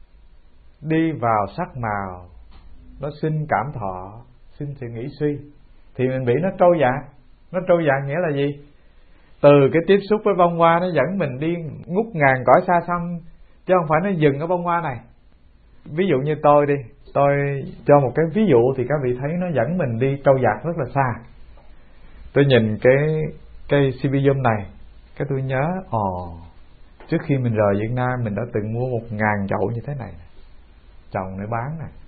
Speaker 1: đi vào sắc màu, nó sinh cảm thọ, sinh sự nghĩ suy, thì mình bị nó trôi dạt. Nó trôi dạt nghĩa là gì? Từ cái tiếp xúc với bông hoa nó dẫn mình đi ngút ngàn cõi xa xăm, chứ không phải nó dừng ở bông hoa này. Ví dụ như tôi đi, tôi cho một cái ví dụ thì các vị thấy nó dẫn mình đi trôi dạt rất là xa. Tôi nhìn cái cây Sibium này, cái tôi nhớ trước khi mình rời Việt Nam mình đã từng mua 1000 chậu như thế này, trồng để bán này.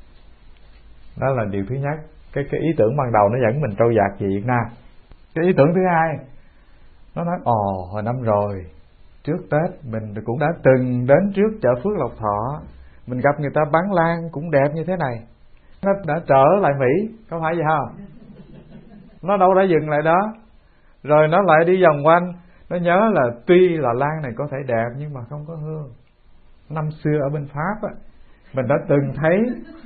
Speaker 1: Đó là điều thứ nhất. Cái ý tưởng ban đầu nó dẫn mình trôi dạt về Việt Nam. Cái ý tưởng thứ hai, nó nói hồi năm rồi, trước Tết mình cũng đã từng đến trước chợ Phước Lộc Thọ, mình gặp người ta bán lan cũng đẹp như thế này. Nó đã trở lại Mỹ, có phải vậy không? Nó đâu đã dừng lại đó. Rồi nó lại đi vòng quanh. Nó nhớ là tuy là lan này có thể đẹp nhưng mà không có hương. Năm xưa ở bên Pháp mình đã từng thấy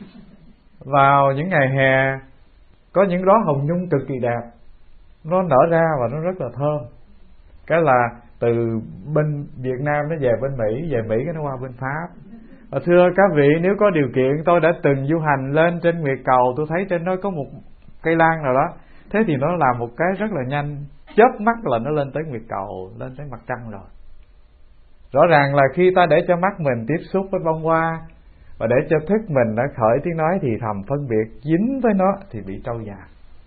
Speaker 1: vào những ngày hè có những đóa hồng nhung cực kỳ đẹp, nó nở ra và nó rất là thơm. Cái là từ bên Việt Nam nó về bên Mỹ, về Mỹ cái nó qua bên Pháp. Thưa các vị, nếu có điều kiện tôi đã từng du hành lên trên Nguyệt Cầu, tôi thấy trên đó có một cây lan nào đó, thế thì nó làm một cái rất là nhanh, chớp mắt là nó lên tới Nguyệt Cầu, lên tới mặt trăng rồi. Rõ ràng là khi ta để cho mắt mình tiếp xúc với bông hoa và để cho thức mình đã khởi tiếng nói thì thầm phân biệt, dính với nó thì bị trôi dạt.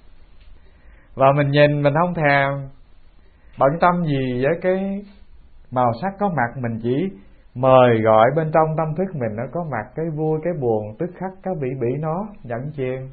Speaker 1: Và mình nhìn mình không thèm bận tâm gì với cái màu sắc có mặt, mình chỉ mời gọi bên trong tâm thức mình nó có mặt cái vui cái buồn, tức khắc cái bị nó dẫn chìm.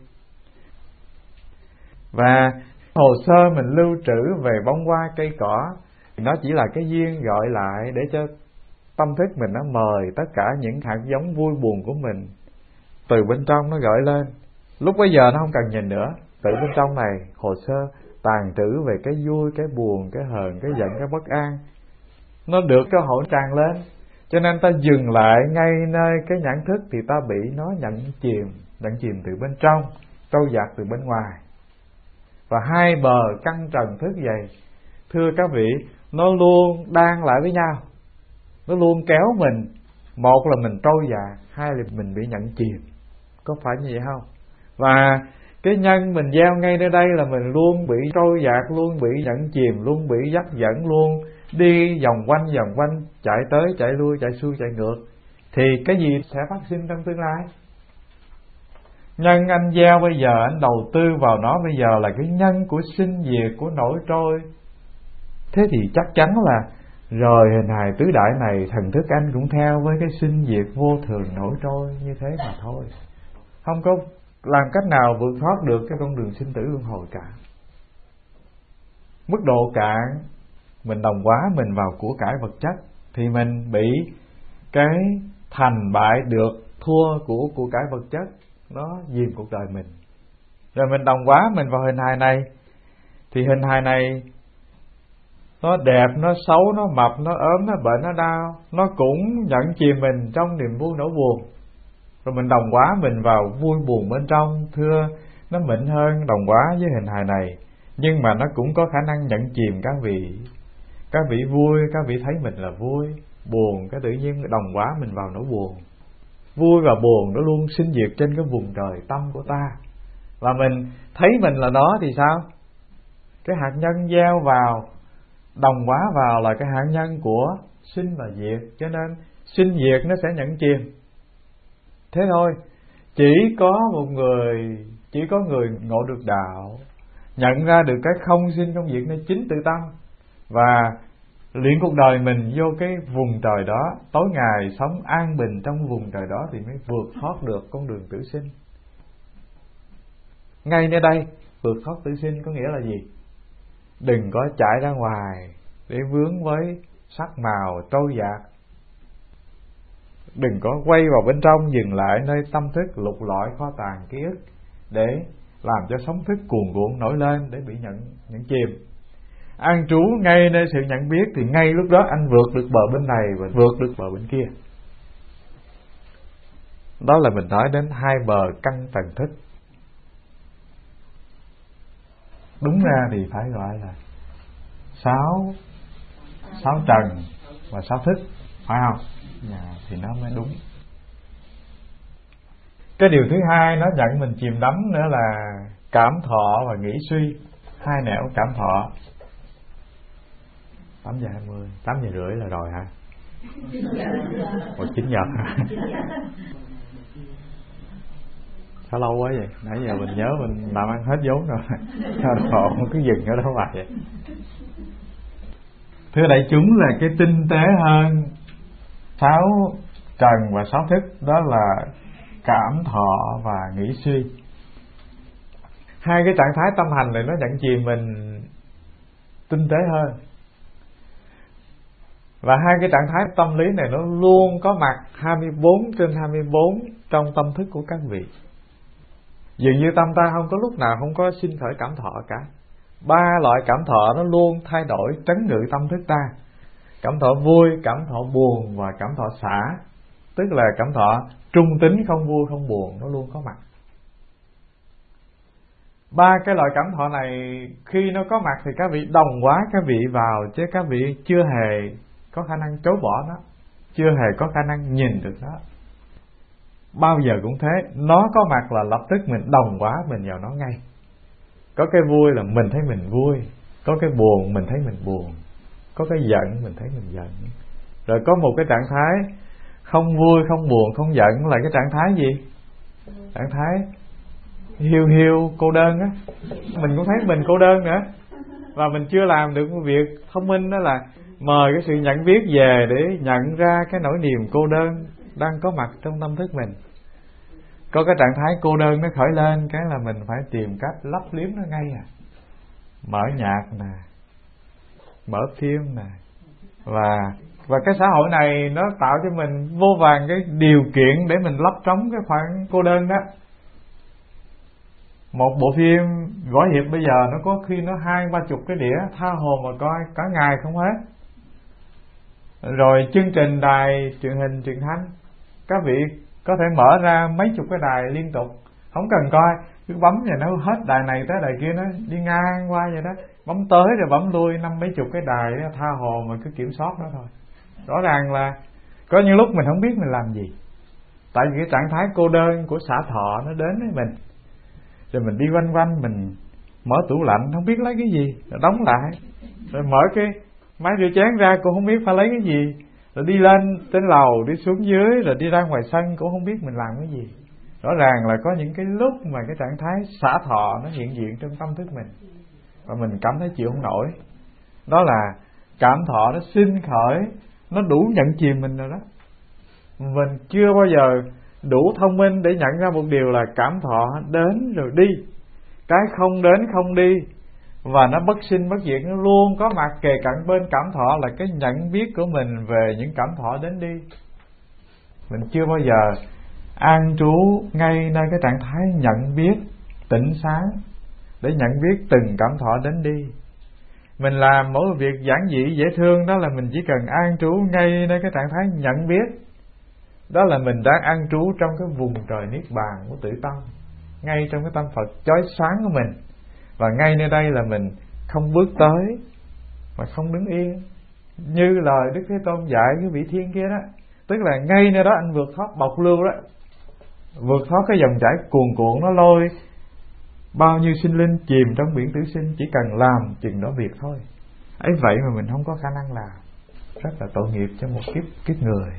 Speaker 1: Và hồ sơ mình lưu trữ về bông hoa cây cỏ, nó chỉ là cái duyên gọi lại để cho tâm thức mình nó mời tất cả những hạt giống vui buồn của mình từ bên trong nó gợi lên. Lúc bấy giờ nó không cần nhìn nữa, từ bên trong này hồ sơ tàn trữ về cái vui, cái buồn, cái hờn, cái giận, cái bất an, nó được cơ hội tràn lên. Cho nên ta dừng lại ngay nơi cái nhãn thức thì ta bị nó nhận chìm từ bên trong, trôi dạt từ bên ngoài. Và hai bờ căng trần thức vậy, thưa các vị, nó luôn đan lại với nhau, nó luôn kéo mình. Một là mình trôi dạt, hai là mình bị nhận chìm. Có phải như vậy không? Và cái nhân mình gieo ngay nơi đây là mình luôn bị trôi dạt, luôn bị nhận chìm, luôn bị dắt dẫn, luôn đi vòng quanh, chạy tới chạy lui, chạy xuôi chạy ngược. Thì cái gì sẽ phát sinh trong tương lai? Nhân anh gieo bây giờ, anh đầu tư vào nó bây giờ là cái nhân của sinh diệt, của nổi trôi. Thế thì chắc chắn là rồi hình hài tứ đại này, thần thức anh cũng theo với cái sinh diệt vô thường nổi trôi như thế mà thôi. Không có làm cách nào vượt thoát được cái con đường sinh tử luân hồi cả. Mức độ cạn, mình đồng hóa mình vào của cải vật chất thì mình bị cái thành bại được thua của cải vật chất nó dìm cuộc đời mình. Rồi mình đồng hóa mình vào hình hài này thì hình hài này nó đẹp, nó xấu, nó mập, nó ốm, nó bệnh, nó đau, nó cũng nhận chìm mình trong niềm vui nỗi buồn. Rồi mình đồng hóa mình vào vui buồn bên trong, thưa nó mịn hơn đồng hóa với hình hài này, nhưng mà nó cũng có khả năng nhận chìm các vị. Các vị vui, các vị thấy mình là vui, buồn, cái tự nhiên đồng hóa mình vào nỗi buồn. Vui và buồn nó luôn sinh diệt trên cái vùng trời tâm của ta. Và mình thấy mình là nó thì sao? Cái hạt nhân gieo vào, đồng hóa vào là cái hạt nhân của sinh và diệt. Cho nên sinh diệt nó sẽ nhận chìm. Thế thôi. Chỉ có người ngộ được đạo, nhận ra được cái không sinh không diệt nơi chính tự tâm, và luyện cuộc đời mình vô cái vùng trời đó, tối ngày sống an bình trong vùng trời đó thì mới vượt thoát được con đường tử sinh. Ngay nơi đây, vượt thoát tử sinh có nghĩa là gì? Đừng có chạy ra ngoài để vướng với sắc màu trôi dạt. Đừng có quay vào bên trong, dừng lại nơi tâm thức lục lọi kho tàng ký ức để làm cho sóng thức cuồn cuộn nổi lên để bị nhận chìm. An trú ngay nơi sự nhận biết thì ngay lúc đó anh vượt được bờ bên này và vượt được bờ bên kia. Đó là mình nói đến hai bờ căng trần thức. Đúng ra thì phải gọi là sáu trần và sáu thức, phải không? Thì nó mới đúng. Cái điều thứ hai nó dẫn mình chìm đắm nữa là cảm thọ và nghĩ suy. Hai nẻo cảm thọ. 8:20, 8:30 là rồi hả? 9 giờ hả? Sao lâu quá vậy? Nãy giờ mình nhớ mình làm ăn hết vốn rồi. Sao độ cứ dừng ở đó hoài vậy? Thưa đại chúng, là cái tinh tế hơn 6 trần và 6 thức, đó là cảm thọ và nghĩ suy. Hai cái trạng thái tâm hành này nó nhận chìm mình tinh tế hơn. Và hai cái trạng thái tâm lý này nó luôn có mặt 24/24 trong tâm thức của các vị. Dường như tâm ta không có lúc nào không có sinh khởi cảm thọ cả. 3 loại cảm thọ nó luôn thay đổi trấn ngự tâm thức ta. Cảm thọ vui, cảm thọ buồn và cảm thọ xả. Tức là cảm thọ trung tính, không vui không buồn, nó luôn có mặt. 3 cái loại cảm thọ này khi nó có mặt thì các vị đồng hóa các vị vào, chứ các vị chưa hề có khả năng chối bỏ nó, chưa hề có khả năng nhìn được nó. Bao giờ cũng thế, nó có mặt là lập tức mình đồng hóa mình vào nó ngay. Có cái vui là mình thấy mình vui, có cái buồn mình thấy mình buồn, có cái giận mình thấy mình giận. Rồi có một cái trạng thái không vui, không buồn, không giận là cái trạng thái gì? Trạng thái hiu hiu, cô đơn á. Mình cũng thấy mình cô đơn nữa. Và mình chưa làm được một việc thông minh, đó là mời cái sự nhận biết về để nhận ra cái nỗi niềm cô đơn đang có mặt trong tâm thức mình. Có cái trạng thái cô đơn nó khởi lên, cái là mình phải tìm cách lấp liếm nó ngay à. Mở nhạc nè, mở phim nè. Và cái xã hội này nó tạo cho mình vô vàn cái điều kiện để mình lấp trống cái khoảng cô đơn đó. Một bộ phim võ hiệp bây giờ nó có khi nó 20-30 cái đĩa, tha hồ mà coi cả ngày không hết. Rồi chương trình đài truyền hình truyền thanh, các vị có thể mở ra mấy chục cái đài liên tục, không cần coi, cứ bấm rồi nó hết đài này tới đài kia, nó đi ngang qua vậy đó, bấm tới rồi bấm lui 50-60 cái đài đó, tha hồ mà cứ kiểm soát nó thôi. Rõ ràng là có những lúc mình không biết mình làm gì, tại vì cái trạng thái cô đơn của xả thọ nó đến với mình, rồi mình đi quanh quanh, mình mở tủ lạnh không biết lấy cái gì, rồi đóng lại, rồi mở cái máy rửa chén ra cũng không biết phải lấy cái gì, rồi đi lên trên lầu, đi xuống dưới, rồi đi ra ngoài sân cũng không biết mình làm cái gì. Rõ ràng là có những cái lúc mà cái trạng thái xả thọ nó hiện diện trong tâm thức mình, và mình cảm thấy chịu không nổi. Đó là cảm thọ nó sinh khởi, nó đủ nhận chìm mình rồi đó. Mình chưa bao giờ đủ thông minh để nhận ra một điều là cảm thọ đến rồi đi, cái không đến không đi, và nó bất sinh bất diệt, nó luôn có mặt kề cận bên cảm thọ, là cái nhận biết của mình về những cảm thọ đến đi. Mình chưa bao giờ an trú ngay nơi cái trạng thái nhận biết tỉnh sáng để nhận biết từng cảm thọ đến đi. Mình làm mỗi việc giản dị dễ thương, đó là mình chỉ cần an trú ngay nơi cái trạng thái nhận biết. Đó là mình đang an trú trong cái vùng trời niết bàn của tự tâm, ngay trong cái tâm Phật chói sáng của mình. Và ngay nơi đây là mình không bước tới mà không đứng yên, như lời Đức Thế Tôn dạy cái vị thiên kia đó. Tức là ngay nơi đó anh vượt thoát bộc lưu đó, vượt thoát cái dòng chảy cuồn cuộn nó lôi bao nhiêu sinh linh chìm trong biển tử sinh, chỉ cần làm chừng đó việc thôi. Ấy vậy mà mình không có khả năng làm, rất là tội nghiệp cho một kiếp người.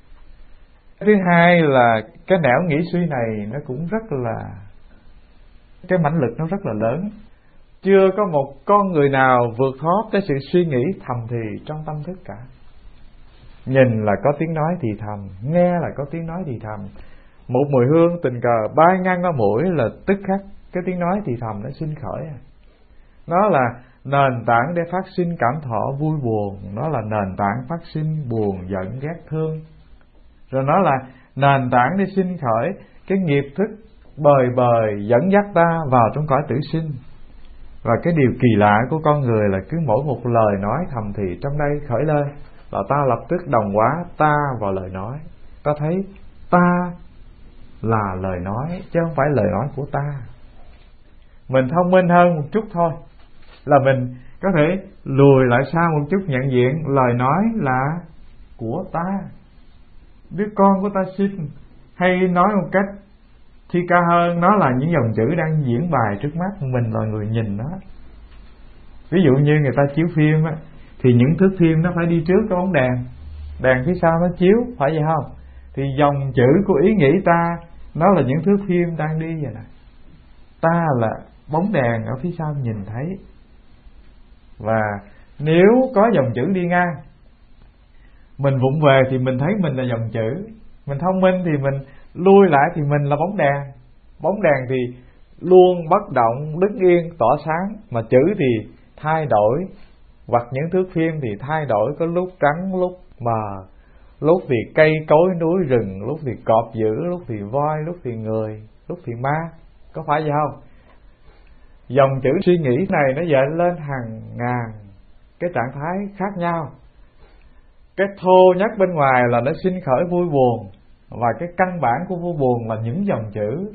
Speaker 1: Thứ hai là cái nẻo nghĩ suy này nó cũng rất là, cái mãnh lực nó rất là lớn. Chưa có một con người nào vượt thoát cái sự suy nghĩ thầm thì trong tâm thức cả. Nhìn là có tiếng nói thì thầm, nghe là có tiếng nói thì thầm. Một mùi hương tình cờ bay ngang qua mũi là tức khắc cái tiếng nói thì thầm nó sinh khởi. Nó là nền tảng để phát sinh cảm thọ vui buồn, nó là nền tảng phát sinh buồn giận ghét thương, rồi nó là nền tảng để sinh khởi cái nghiệp thức bời bời dẫn dắt ta vào trong cõi tử sinh. Và cái điều kỳ lạ của con người là cứ mỗi một lời nói thầm thì trong đây khởi lên là ta lập tức đồng hóa ta vào lời nói. Ta thấy ta là lời nói chứ không phải lời nói của ta. Mình thông minh hơn một chút thôi là mình có thể lùi lại sau một chút, nhận diện lời nói là của ta. Đứa con của ta xin, hay nói một cách thi ca hơn, nó là những dòng chữ đang diễn bài trước mắt mình là người nhìn nó. Ví dụ như người ta chiếu phim á, thì những thước phim nó phải đi trước cái bóng đèn, đèn phía sau nó chiếu, phải vậy không? Thì dòng chữ của ý nghĩ ta, nó là những thước phim đang đi vậy nè. Ta là bóng đèn ở phía sau nhìn thấy. Và nếu có dòng chữ đi ngang, mình vụng về thì mình thấy mình là dòng chữ. Mình thông minh thì mình lui lại thì mình là bóng đèn. Bóng đèn thì luôn bất động, đứng yên, tỏa sáng. Mà chữ thì thay đổi, hoặc những thước phim thì thay đổi, có lúc trắng, lúc mờ, lúc thì cây cối núi rừng, lúc thì cọp dữ, lúc thì voi, lúc thì người, lúc thì ma. Có phải vậy không? Dòng chữ suy nghĩ này nó dậy lên hàng ngàn cái trạng thái khác nhau. Cái thô nhất bên ngoài là nó sinh khởi vui buồn, và cái căn bản của vui buồn là những dòng chữ.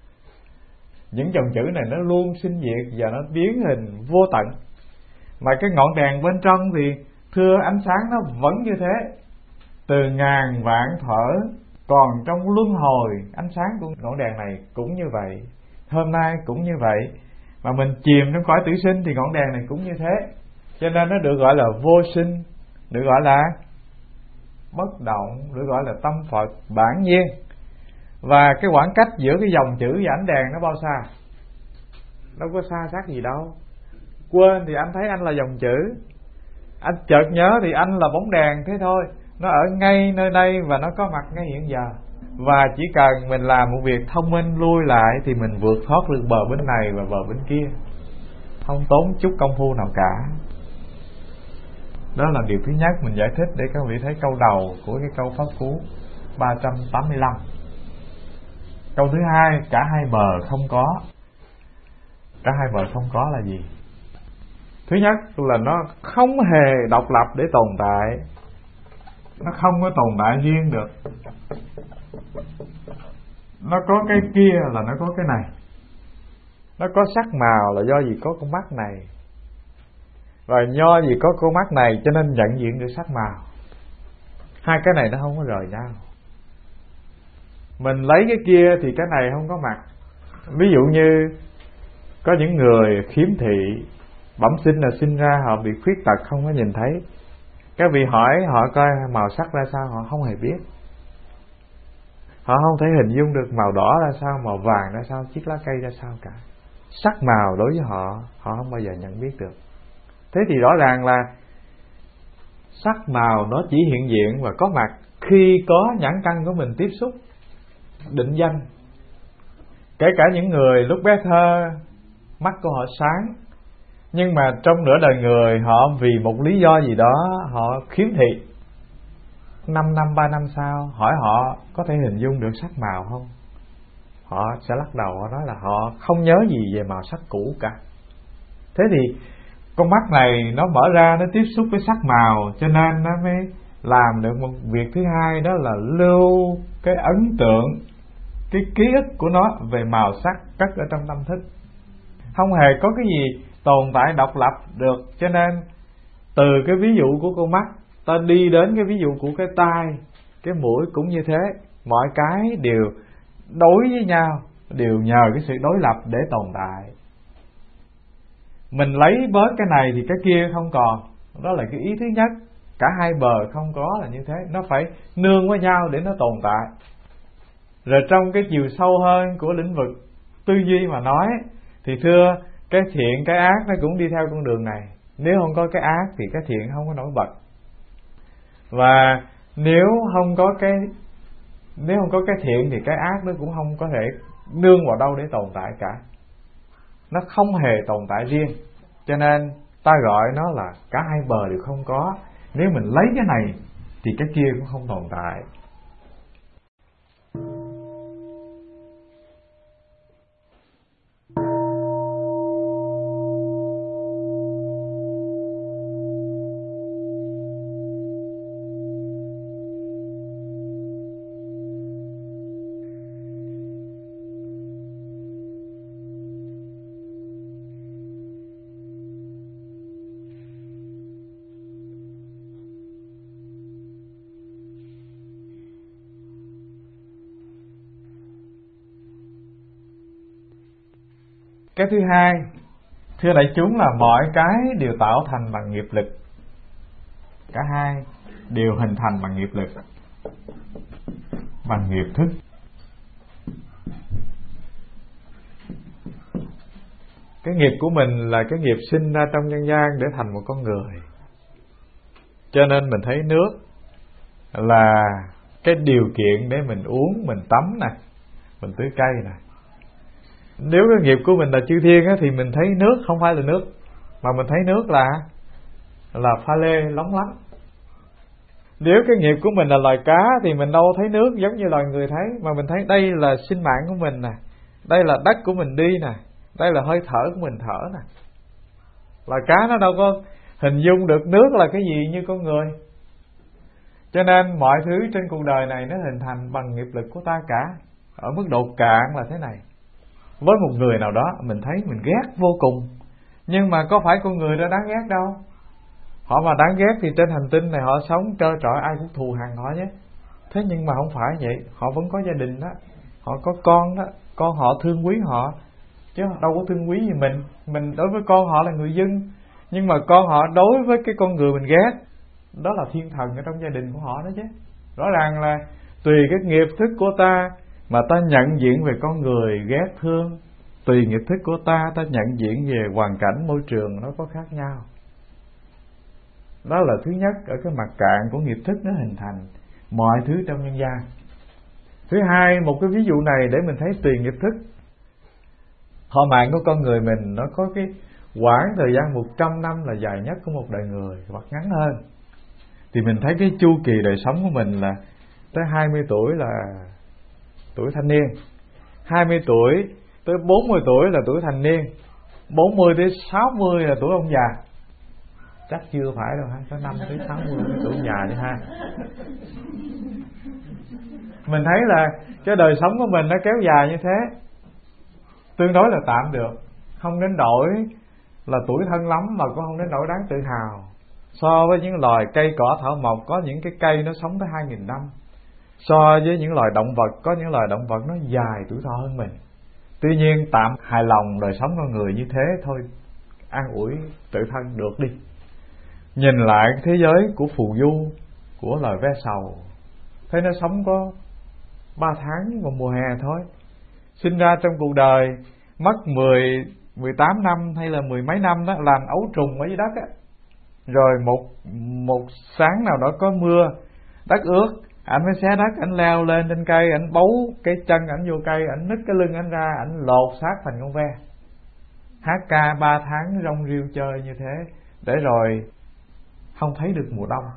Speaker 1: Những dòng chữ này nó luôn sinh diệt và nó biến hình vô tận. Mà cái ngọn đèn bên trong thì thưa ánh sáng nó vẫn như thế, từ ngàn vạn thở. Còn trong luân hồi, ánh sáng của ngọn đèn này cũng như vậy, hôm nay cũng như vậy. Mà mình chìm trong cõi tử sinh thì ngọn đèn này cũng như thế. Cho nên nó được gọi là vô sinh, được gọi là bất động, được gọi là tâm Phật bản nhiên. Và cái khoảng cách giữa cái dòng chữ và ánh đèn nó bao xa? Đâu có xa sát gì đâu. Quên thì anh thấy anh là dòng chữ, anh chợt nhớ thì anh là bóng đèn, thế thôi. Nó ở ngay nơi đây và nó có mặt ngay hiện giờ. Và chỉ cần mình làm một việc thông minh lui lại thì mình vượt thoát được bờ bên này và bờ bên kia, không tốn chút công phu nào cả. Đó là điều thứ nhất mình giải thích để các vị thấy câu đầu của cái câu pháp cú 385. Câu thứ hai, cả hai bờ không có. Cả hai bờ không có là gì? Thứ nhất là nó không hề độc lập để tồn tại. Nó không có tồn tại riêng được. Nó có cái kia là nó có cái này. Nó có sắc màu là do gì có con mắt này. Rồi do gì có con mắt này cho nên nhận diện được sắc màu. Hai cái này nó không có rời nhau. Mình lấy cái kia thì cái này không có mặt. Ví dụ như có những người khiếm thị, bẩm sinh là sinh ra họ bị khuyết tật không có nhìn thấy. Các vị hỏi họ coi màu sắc ra sao, họ không hề biết. Họ không thể hình dung được màu đỏ ra sao, màu vàng ra sao, chiếc lá cây ra sao cả. Sắc màu đối với họ, họ không bao giờ nhận biết được. Thế thì rõ ràng là sắc màu nó chỉ hiện diện và có mặt khi có nhãn căn của mình tiếp xúc, định danh. Kể cả những người lúc bé thơ mắt của họ sáng, nhưng mà trong nửa đời người họ vì một lý do gì đó họ khiếm thị. 5 năm, 3 năm sau hỏi họ có thể hình dung được sắc màu không? Họ sẽ lắc đầu, họ nói là họ không nhớ gì về màu sắc cũ cả. Thế thì con mắt này nó mở ra, nó tiếp xúc với sắc màu, cho nên nó mới làm được một việc thứ hai, đó là lưu cái ấn tượng, cái ký ức của nó về màu sắc cất ở trong tâm thức. Không hề có cái gì tồn tại độc lập được. Cho nên từ cái ví dụ của con mắt ta đi đến cái ví dụ của cái tai, cái mũi cũng như thế. Mọi cái đều đối với nhau, đều nhờ cái sự đối lập để tồn tại. Mình lấy bớt cái này thì cái kia không còn. Đó là cái ý thứ nhất. Cả hai bờ không có là như thế. Nó phải nương với nhau để nó tồn tại. Rồi trong cái chiều sâu hơn của lĩnh vực tư duy mà nói, thì thưa, cái thiện cái ác nó cũng đi theo con đường này. Nếu không có cái ác thì cái thiện không có nổi bật. Và nếu không có cái thiện thì cái ác nó cũng không có thể nương vào đâu để tồn tại cả. Nó không hề tồn tại riêng. Cho nên ta gọi nó là cả hai bờ đều không có. Nếu mình lấy cái này thì cái kia cũng không tồn tại. Cái thứ hai, thưa đại chúng, là mọi cái đều tạo thành bằng nghiệp lực. Cả hai đều hình thành bằng nghiệp lực, bằng nghiệp thức. Cái nghiệp của mình là cái nghiệp sinh ra trong nhân gian để thành một con người. Cho nên mình thấy nước là cái điều kiện để mình uống, mình tắm nè, mình tưới cây nè. Nếu cái nghiệp của mình là chư thiên á, thì mình thấy nước không phải là nước, mà mình thấy nước là pha lê lóng lánh. Nếu cái nghiệp của mình là loài cá thì mình đâu thấy nước giống như loài người thấy, mà mình thấy đây là sinh mạng của mình nè, đây là đất của mình đi nè, đây là hơi thở của mình thở nè. Loài cá nó đâu có hình dung được nước là cái gì như con người. Cho nên mọi thứ trên cuộc đời này nó hình thành bằng nghiệp lực của ta cả. Ở mức độ cạn là thế này. Với một người nào đó mình thấy mình ghét vô cùng, nhưng mà có phải con người đó đáng ghét đâu. Họ mà đáng ghét thì trên hành tinh này họ sống trơ trọi, ai cũng thù hằn họ nhé. Thế nhưng mà không phải vậy. Họ vẫn có gia đình đó, họ có con đó, con họ thương quý họ, chứ đâu có thương quý gì mình. Mình đối với con họ là người dân, nhưng mà con họ đối với cái con người mình ghét, đó là thiên thần ở trong gia đình của họ đó chứ. Rõ ràng là tùy cái nghiệp thức của ta mà ta nhận diện về con người ghét thương. Tùy nghiệp thức của ta nhận diện về hoàn cảnh môi trường nó có khác nhau. Đó là thứ nhất, ở cái mặt cạn của nghiệp thức nó hình thành mọi thứ trong nhân gian. Thứ hai, một cái ví dụ này để mình thấy tùy nghiệp thức. Thọ mạng của con người mình nó có cái quãng thời gian 100 năm là dài nhất của một đời người, hoặc ngắn hơn. Thì mình thấy cái chu kỳ đời sống của mình là tới 20 tuổi là tuổi thanh niên, 20 tuổi tới 40 tuổi là tuổi thành niên, 40 tới 60 là tuổi ông già. Chắc chưa phải đâu ha, có 5 tới 60 là tuổi già chứ ha. Mình thấy là cái đời sống của mình nó kéo dài như thế, tương đối là tạm được, không đến nỗi là tuổi thân lắm, mà cũng không đến nỗi đáng tự hào. So với những loài cây cỏ thảo mộc, có những cái cây nó sống tới 2000 năm. So với những loài động vật, có những loài động vật nó dài tuổi thọ hơn mình. Tuy nhiên tạm hài lòng đời sống con người như thế thôi, an ủi tự thân được đi. Nhìn lại thế giới của phù du, của loài ve sầu, thấy nó sống có 3 tháng vào mùa hè thôi. Sinh ra trong cuộc đời, mất 18 năm hay là 10 mấy năm đó làm ấu trùng ở dưới đất á. Rồi một sáng nào đó có mưa, đất ướt, ảnh mới xé đất, ảnh leo lên trên cây, ảnh bấu cái chân ảnh vô cây, ảnh nứt cái lưng ảnh ra, ảnh lột xác thành con ve. Hát ca 3 tháng rong rêu chơi như thế, để rồi không thấy được mùa đông.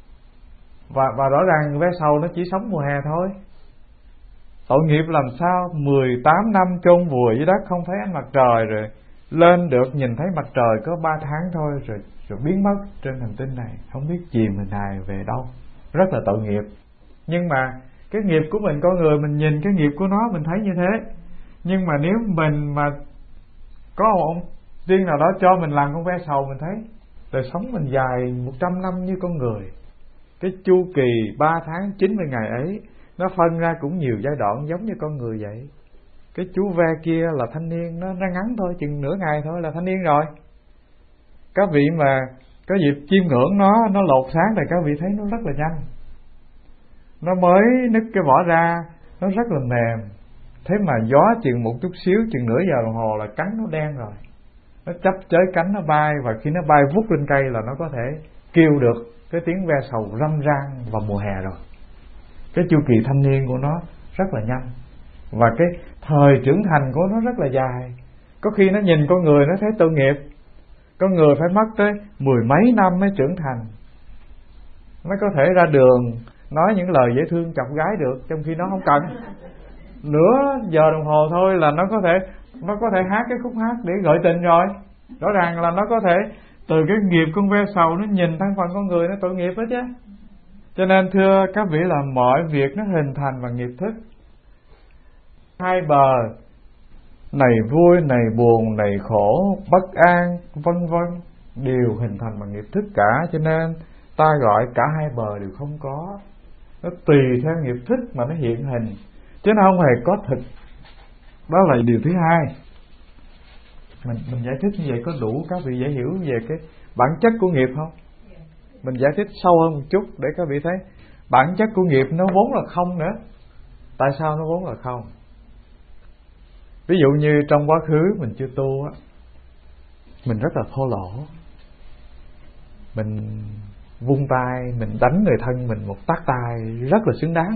Speaker 1: Và rõ ràng ve sầu nó chỉ sống mùa hè thôi. Tội nghiệp làm sao 18 năm chôn vùi dưới đất, không thấy ánh mặt trời, rồi lên được nhìn thấy mặt trời có 3 tháng thôi, rồi biến mất trên hành tinh này, không biết chìm hình hài về đâu. Rất là tội nghiệp. Nhưng mà cái nghiệp của mình, con người mình nhìn cái nghiệp của nó mình thấy như thế. Nhưng mà nếu mình mà có một ông tiên nào đó cho mình làm con ve sầu, mình thấy đời sống mình dài 100 năm như con người. Cái chu kỳ 3 tháng 90 ngày ấy nó phân ra cũng nhiều giai đoạn giống như con người vậy. Cái chú ve kia là thanh niên, nó ngắn thôi, chừng nửa ngày thôi là thanh niên rồi. Các vị mà có dịp chiêm ngưỡng nó lột xác thì các vị thấy nó rất là nhanh. Nó mới nứt cái vỏ ra, nó rất là mềm. Thế mà gió chừng một chút xíu, chừng nửa giờ đồng hồ là cánh nó đen rồi. Nó chấp chới cánh nó bay, và khi nó bay vút lên cây là nó có thể kêu được cái tiếng ve sầu râm ran vào mùa hè rồi. Cái chu kỳ thanh niên của nó rất là nhanh, và cái thời trưởng thành của nó rất là dài. Có khi nó nhìn con người nó thấy tội nghiệp. Con người phải mất tới 10 mấy năm mới trưởng thành, mới có thể ra đường nói những lời dễ thương chọc gái được, trong khi nó không cần. Nửa giờ đồng hồ thôi là nó có thể hát cái khúc hát để gợi tình rồi. Rõ ràng là nó có thể từ cái nghiệp con ve sầu nó nhìn thân phận con người nó tội nghiệp đó chứ. Cho nên thưa các vị là mọi việc nó hình thành bằng nghiệp thức. Hai bờ, này vui, này buồn, này khổ, bất an, vân vân, đều hình thành bằng nghiệp thức cả. Cho nên ta gọi cả hai bờ đều không có. Nó tùy theo nghiệp thức mà nó hiện hình, chứ nó không hề có thực. Đó là điều thứ hai. Mình giải thích như vậy có đủ các vị dễ hiểu về cái bản chất của nghiệp không? Mình giải thích sâu hơn một chút để các vị thấy bản chất của nghiệp nó vốn là không nữa. Tại sao nó vốn là không? Ví dụ như trong quá khứ mình chưa tu á, mình rất là thô lỗ, mình vung tay, mình đánh người thân mình một tát tay rất là xứng đáng.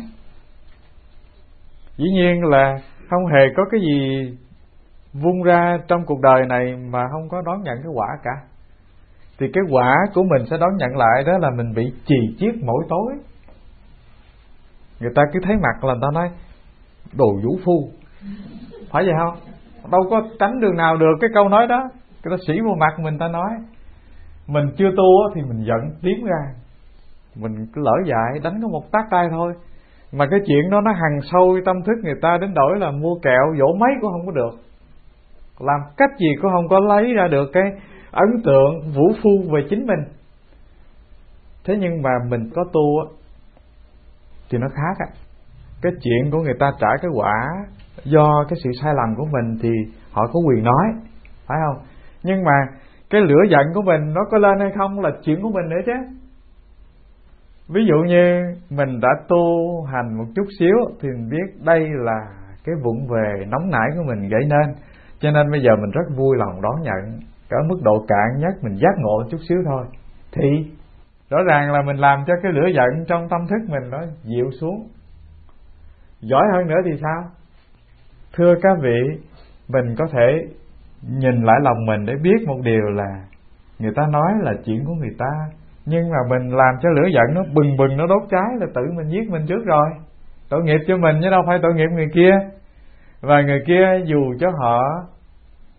Speaker 1: Dĩ nhiên là không hề có cái gì vung ra trong cuộc đời này mà không có đón nhận cái quả cả. Thì cái quả của mình sẽ đón nhận lại đó là mình bị chì chiết mỗi tối. Người ta cứ thấy mặt là người ta nói đồ vũ phu, phải vậy không? Đâu có tránh đường nào được cái câu nói đó. Cái ta sĩ vô mặt mình ta nói. Mình chưa tu thì mình giận tím ra, mình cứ lỡ dại đánh có một tát tay thôi, mà cái chuyện đó nó hằn sâu tâm thức người ta đến đổi là mua kẹo dỗ mấy cũng không có được, làm cách gì cũng không có lấy ra được cái ấn tượng vũ phu về chính mình. Thế nhưng mà mình có tu á thì nó khác á. Cái chuyện của người ta trả cái quả do cái sự sai lầm của mình thì họ có quyền nói, phải không? Nhưng mà cái lửa giận của mình nó có lên hay không là chuyện của mình nữa chứ. Ví dụ như mình đã tu hành một chút xíu thì mình biết đây là cái vụng về nóng nảy của mình gây nên, cho nên bây giờ mình rất vui lòng đón nhận. Ở mức độ cạn nhất mình giác ngộ chút xíu thôi, thì rõ ràng là mình làm cho cái lửa giận trong tâm thức mình nó dịu xuống. Giỏi hơn nữa thì sao? Thưa các vị, mình có thể nhìn lại lòng mình để biết một điều là người ta nói là chuyện của người ta, nhưng mà mình làm cho lửa giận nó bừng bừng, nó đốt cháy là tự mình giết mình trước rồi. Tội nghiệp cho mình chứ đâu phải tội nghiệp người kia. Và người kia dù cho họ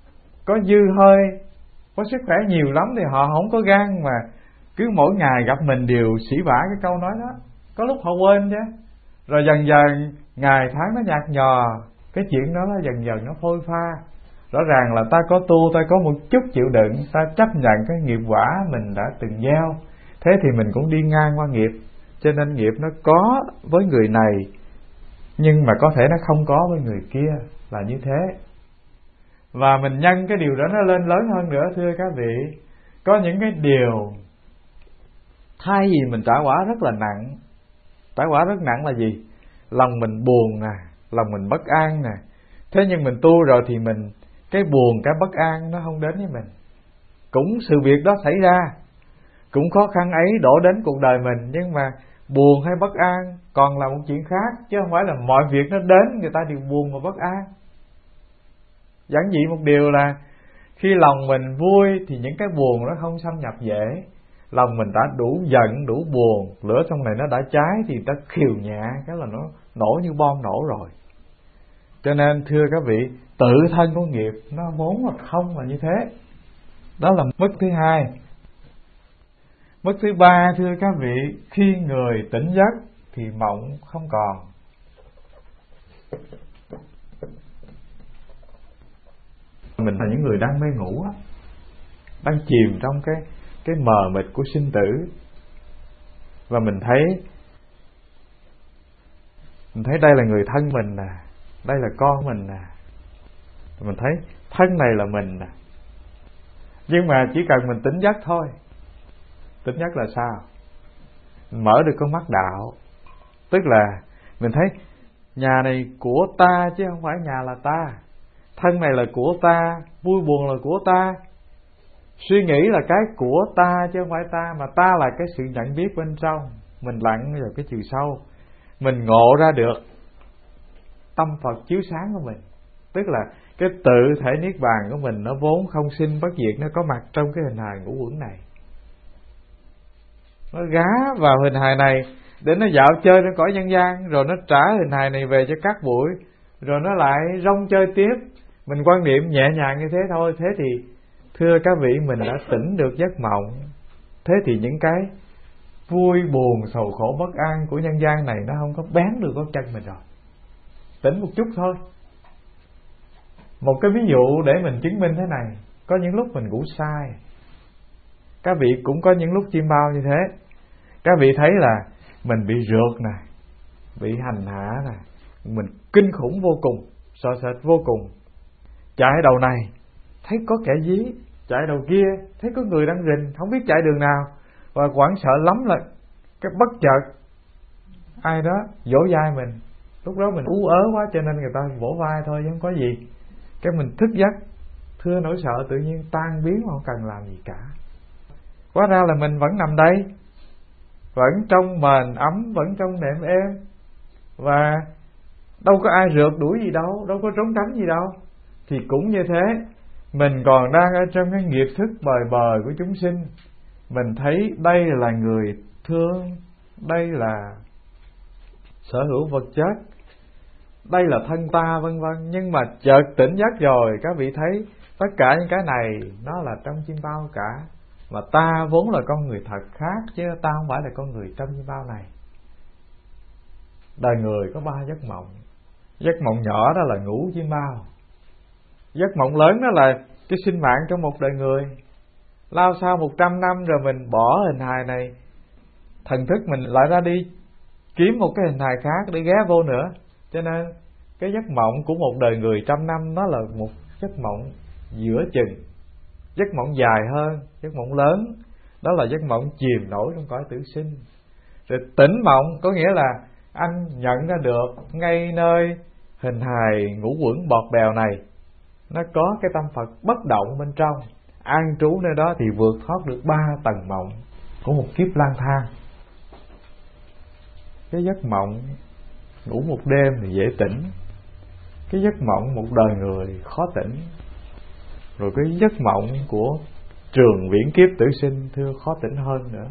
Speaker 1: có dư hơi, có sức khỏe nhiều lắm thì họ không có gan mà cứ mỗi ngày gặp mình đều sỉ vả cái câu nói đó. Có lúc họ quên chứ. Rồi dần dần ngày tháng nó nhạt nhòa, cái chuyện đó nó dần dần nó phôi pha. Rõ ràng là ta có tu, ta có một chút chịu đựng, ta chấp nhận cái nghiệp quả mình đã từng gieo, thế thì mình cũng đi ngang qua nghiệp. Cho nên nghiệp nó có với người này, nhưng mà có thể nó không có với người kia, là như thế. Và mình nhân cái điều đó nó lên lớn hơn nữa, thưa các vị. Có những cái điều thay vì mình trải quả rất là nặng. Trải quả rất nặng là gì? Lòng mình buồn nè, lòng mình bất an nè. Thế nhưng mình tu rồi thì mình, cái buồn, cái bất an nó không đến với mình. Cũng sự việc đó xảy ra, cũng khó khăn ấy đổ đến cuộc đời mình, nhưng mà buồn hay bất an còn là một chuyện khác, chứ không phải là mọi việc nó đến người ta đều buồn và bất an. Giản dị một điều là khi lòng mình vui thì những cái buồn nó không xâm nhập dễ. Lòng mình đã đủ giận, đủ buồn, lửa trong này nó đã cháy thì ta khiều nhẹ cái là nó nổ như bom nổ rồi. Cho nên thưa các vị, tự thân của nghiệp nó vốn là không là như thế. Đó là mức thứ hai. Mức thứ ba, thưa các vị, khi người tỉnh giấc thì mộng không còn. Mình là những người đang mê ngủ á, đang chìm trong cái mờ mịt của sinh tử. Và mình thấy đây là người thân mình nè, đây là con mình nè. Mình thấy thân này là mình nè. Nhưng mà chỉ cần mình tỉnh giấc thôi. Tỉnh giấc là sao? Mình mở được con mắt đạo. Tức là mình thấy nhà này của ta chứ không phải nhà là ta. Thân này là của ta, vui buồn là của ta. Suy nghĩ là cái của ta chứ không phải ta, mà ta là cái sự nhận biết bên trong. Mình lặn vào cái chiều sâu, mình ngộ ra được tâm Phật chiếu sáng của mình. Tức là cái tự thể niết bàn của mình nó vốn không sinh bất diệt, nó có mặt trong cái hình hài ngũ uẩn này. Nó gá vào hình hài này để nó dạo chơi trên cõi nhân gian, rồi nó trả hình hài này về cho các bụi, rồi nó lại rong chơi tiếp. Mình quan niệm nhẹ nhàng như thế thôi. Thế thì thưa các vị, mình đã tỉnh được giấc mộng. Thế thì những cái vui buồn sầu khổ bất an của nhân gian này nó không có bén được gót chân mình rồi. Tỉnh một chút thôi. Một cái ví dụ để mình chứng minh thế này. Có những lúc mình ngủ sai. Các vị cũng có những lúc chim bao như thế. Các vị thấy là mình bị rượt nè, bị hành hạ nè, mình kinh khủng vô cùng, sợ sệt vô cùng. Chạy đầu này thấy có kẻ dí, chạy đầu kia thấy có người đang rình, không biết chạy đường nào, và hoảng sợ lắm là cái bất chợt ai đó vỗ vai mình. Lúc đó mình ú ớ quá cho nên người ta vỗ vai thôi chứ không có gì. Cái mình thức giấc, thưa nỗi sợ tự nhiên tan biến mà không cần làm gì cả. Hóa ra là mình vẫn nằm đây, vẫn trong mền ấm, vẫn trong nệm êm, và đâu có ai rượt đuổi gì đâu, đâu có trốn tránh gì đâu. Thì cũng như thế, mình còn đang ở trong cái nghiệp thức bời bời của chúng sinh. Mình thấy đây là người thương, đây là sở hữu vật chất, đây là thân ta vân vân. Nhưng mà chợt tỉnh giấc rồi, các vị thấy tất cả những cái này nó là trong chim bao cả. Mà ta vốn là con người thật khác, chứ ta không phải là con người trong chim bao này. Đời người có 3 giấc mộng. Giấc mộng nhỏ đó là ngủ chim bao. Giấc mộng lớn đó là cái sinh mạng trong một đời người. Lao sao 100 năm rồi mình bỏ hình hài này, thần thức mình lại ra đi kiếm một cái hình hài khác để ghé vô nữa. Cho nên cái giấc mộng của một đời người 100 năm nó là một giấc mộng giữa chừng. Giấc mộng dài hơn, giấc mộng lớn, đó là giấc mộng chìm nổi trong cõi tử sinh. Rồi tỉnh mộng có nghĩa là anh nhận ra được ngay nơi hình hài ngũ uẩn bọt bèo này nó có cái tâm Phật bất động bên trong, an trú nơi đó thì vượt thoát được 3 tầng mộng của một kiếp lang thang. Cái giấc mộng ngủ một đêm thì dễ tỉnh, cái giấc mộng một đời người khó tỉnh. Rồi cái giấc mộng của trường viễn kiếp tử sinh thưa khó tỉnh hơn nữa.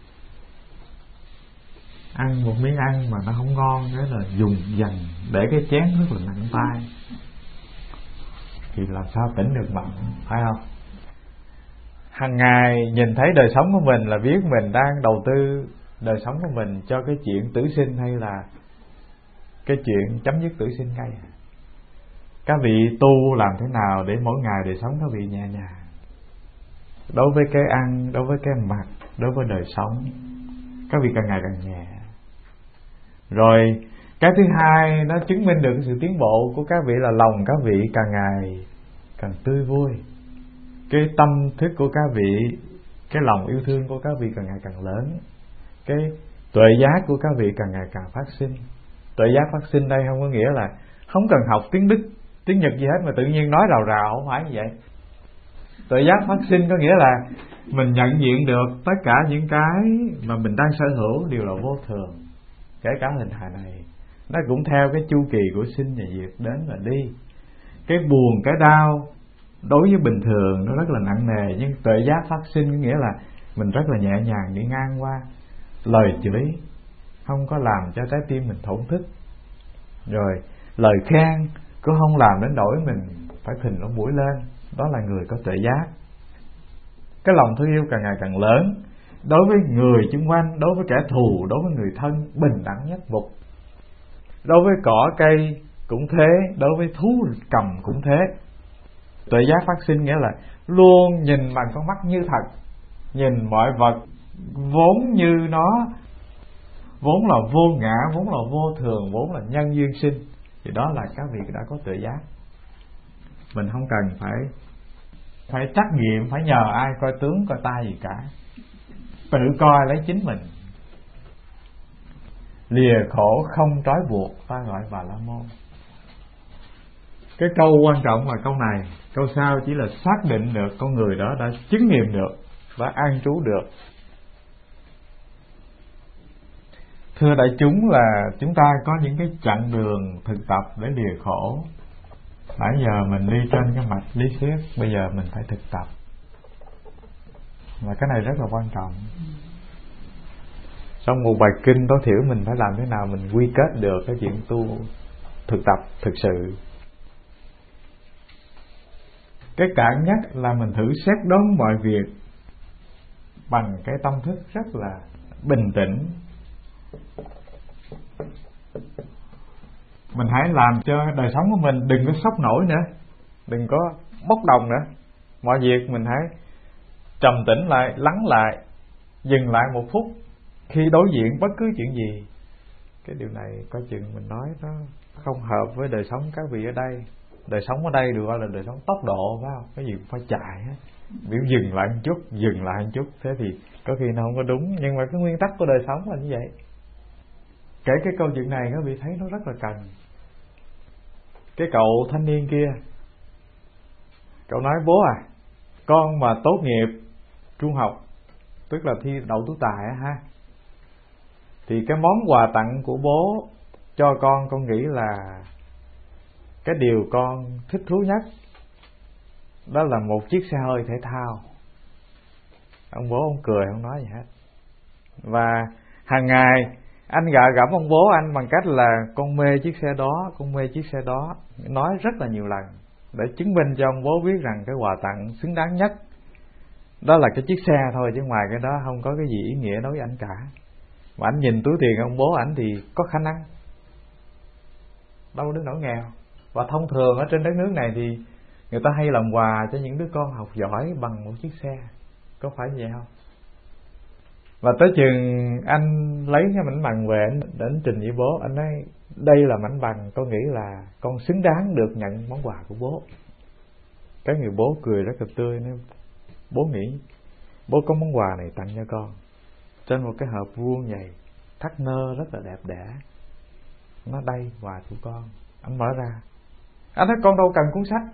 Speaker 1: Ăn một miếng ăn mà nó không ngon, thế là dùng dần để cái chén rất là nặng tay. thì làm sao tỉnh được mộng, phải không? Hàng ngày nhìn thấy đời sống của mình là biết mình đang đầu tư đời sống của mình cho cái chuyện tử sinh hay là cái chuyện chấm dứt tử sinh ngay. Các vị tu làm thế nào để mỗi ngày đời sống các vị nhẹ nhàng, đối với cái ăn, đối với cái mặc, đối với đời sống, các vị càng ngày càng nhẹ. Rồi cái thứ hai, nó chứng minh được sự tiến bộ của các vị là lòng các vị càng ngày càng tươi vui. Cái tâm thức của các vị, cái lòng yêu thương của các vị càng ngày càng lớn. Cái tuệ giác của các vị càng ngày càng phát sinh. Tuệ giác phát sinh đây không có nghĩa là không cần học tiếng Đức, tiếng Nhật gì hết mà tự nhiên nói rào rào, không phải như vậy. Tuệ giác phát sinh có nghĩa là mình nhận diện được tất cả những cái mà mình đang sở hữu đều là vô thường. Kể cả hình hài này, nó cũng theo cái chu kỳ của sinh và diệt, đến và đi. Cái buồn, cái đau đối với bình thường nó rất là nặng nề, nhưng tuệ giác phát sinh có nghĩa là mình rất là nhẹ nhàng đi ngang qua. Lời chửi không có làm cho trái tim mình thổn thức, rồi lời khen cũng không làm đến nỗi mình phải phình lỗ mũi lên. Đó là người có tuệ giác. Cái lòng thương yêu càng ngày càng lớn, đối với người xung quanh, đối với kẻ thù, đối với người thân, bình đẳng nhất mục. Đối với cỏ cây cũng thế, đối với thú cầm cũng thế. Tuệ giác phát sinh nghĩa là luôn nhìn bằng con mắt như thật, nhìn mọi vật vốn như nó vốn là vô ngã, vốn là vô thường, vốn là nhân duyên sinh. Thì đó là các vị đã có tuệ giác. Mình không cần phải trắc nghiệm, phải nhờ ai coi tướng coi tai gì cả, tự coi lấy chính mình. Lìa khổ không trói buộc, ta gọi Bà La Môn. Cái câu quan trọng là câu này. Câu sau chỉ là xác định được con người đó đã chứng nghiệm được và an trú được. Thưa đại chúng, là chúng ta có những cái chặng đường thực tập để lìa khổ. Nãy giờ mình đi trên cái mạch lý thuyết, bây giờ mình phải thực tập. Và cái này rất là quan trọng. Trong một bài kinh tối thiểu mình phải làm thế nào mình quy kết được cái chuyện tu thực tập thực sự. Cái cạn nhất là mình thử xét đoán mọi việc bằng cái tâm thức rất là bình tĩnh. Mình hãy làm cho đời sống của mình đừng có sốc nổi nữa, đừng có bốc đồng nữa. Mọi việc mình hãy trầm tĩnh lại, lắng lại, dừng lại một phút khi đối diện bất cứ chuyện gì. Cái điều này coi chừng mình nói nó không hợp với đời sống các vị ở đây. Đời sống ở đây được gọi là đời sống tốc độ, phải không? Cái gì cũng phải chạy hết. Biểu dừng lại một chút, dừng lại một chút. Thế thì có khi nó không có đúng, nhưng mà cái nguyên tắc của đời sống là như vậy. Kể cái câu chuyện này các vị thấy nó rất là cần. Cái cậu thanh niên kia, cậu nói bố à, con mà tốt nghiệp trung học, tức là thi đậu tú tài á ha, thì cái món quà tặng của bố cho con nghĩ là cái điều con thích thú nhất đó là một chiếc xe hơi thể thao. Ông bố ông cười không nói gì hết. Và hàng ngày anh gạ gẫm ông bố anh bằng cách là con mê chiếc xe đó, con mê chiếc xe đó, nói rất là nhiều lần để chứng minh cho ông bố biết rằng cái quà tặng xứng đáng nhất đó là cái chiếc xe thôi, chứ ngoài cái đó không có cái gì ý nghĩa đối với anh cả. Mà anh nhìn túi tiền ông bố ảnh thì có khả năng, đâu đến nỗi nghèo. Và thông thường ở trên đất nước này thì người ta hay làm quà cho những đứa con học giỏi bằng một chiếc xe, có phải vậy không? Và tới chừng anh lấy cái mảnh bằng về anh đến trình với bố, anh nói đây là mảnh bằng, con nghĩ là con xứng đáng được nhận món quà của bố. Cái người bố cười rất là tươi, nói bố nghĩ bố có món quà này tặng cho con trên một cái hộp vuông vậy, thắt nơ rất là đẹp đẽ. Nó đây quà của con. Anh mở ra, anh nói con đâu cần cuốn sách,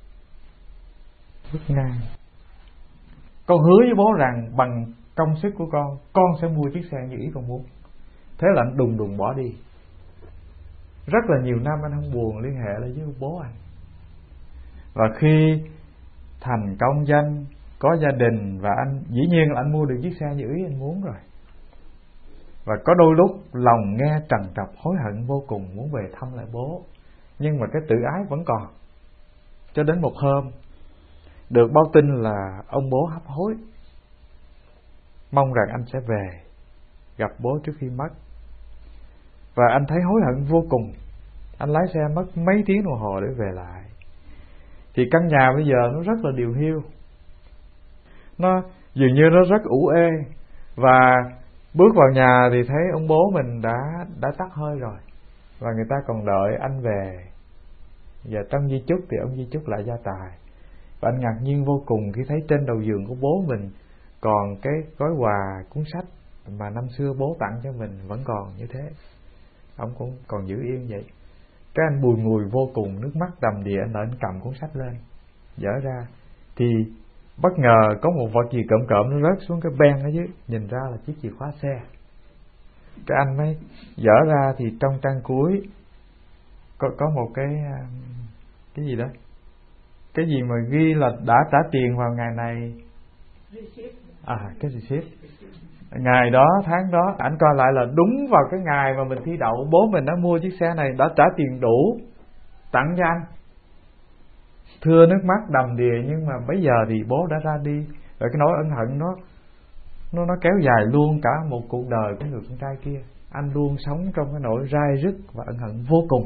Speaker 1: vứt ngang. Con hứa với bố rằng bằng công sức của con sẽ mua chiếc xe như ý con muốn. Thế là anh đùng đùng bỏ đi. Rất là nhiều năm anh không buồn liên hệ lại với bố anh. Và khi thành công danh, có gia đình, và anh dĩ nhiên là anh mua được chiếc xe như ý anh muốn rồi. Và có đôi lúc lòng nghe trằn trọc hối hận vô cùng, muốn về thăm lại bố, nhưng mà cái tự ái vẫn còn. Cho đến một hôm được báo tin là ông bố hấp hối, mong rằng anh sẽ về gặp bố trước khi mất. Và anh thấy hối hận vô cùng. Anh lái xe mất mấy tiếng đồng hồ để về lại. Thì căn nhà bây giờ nó rất là điều hiu, nó dường như nó rất ủ ê. Và bước vào nhà thì thấy ông bố mình đã tắt hơi rồi, và người ta còn đợi anh về. Và trong di chúc thì ông di chúc lại gia tài. Và anh ngạc nhiên vô cùng khi thấy trên đầu giường của bố mình còn cái gói quà cuốn sách mà năm xưa bố tặng cho mình vẫn còn như thế. Ông cũng còn giữ yên vậy. Cái anh bùi ngùi vô cùng, nước mắt đầm đìa. Anh lại cầm cuốn sách lên, dở ra thì bất ngờ có một vật gì cộm cộm nó rớt xuống cái ben ở dưới. Nhìn ra là chiếc chìa khóa xe. Cái anh mới dở ra thì trong trang cuối có một cái gì đó, cái gì mà ghi là đã trả tiền vào ngày này. Cái receipt. Ngày đó, tháng đó, ảnh coi lại là đúng vào cái ngày mà mình thi đậu, bố mình đã mua chiếc xe này, đã trả tiền đủ tặng cho anh. Thưa nước mắt đầm đìa, nhưng mà bây giờ thì bố đã ra đi, rồi cái nỗi ân hận nó kéo dài luôn cả một cuộc đời của người con trai kia. Anh luôn sống trong cái nỗi rai rứt và ân hận vô cùng.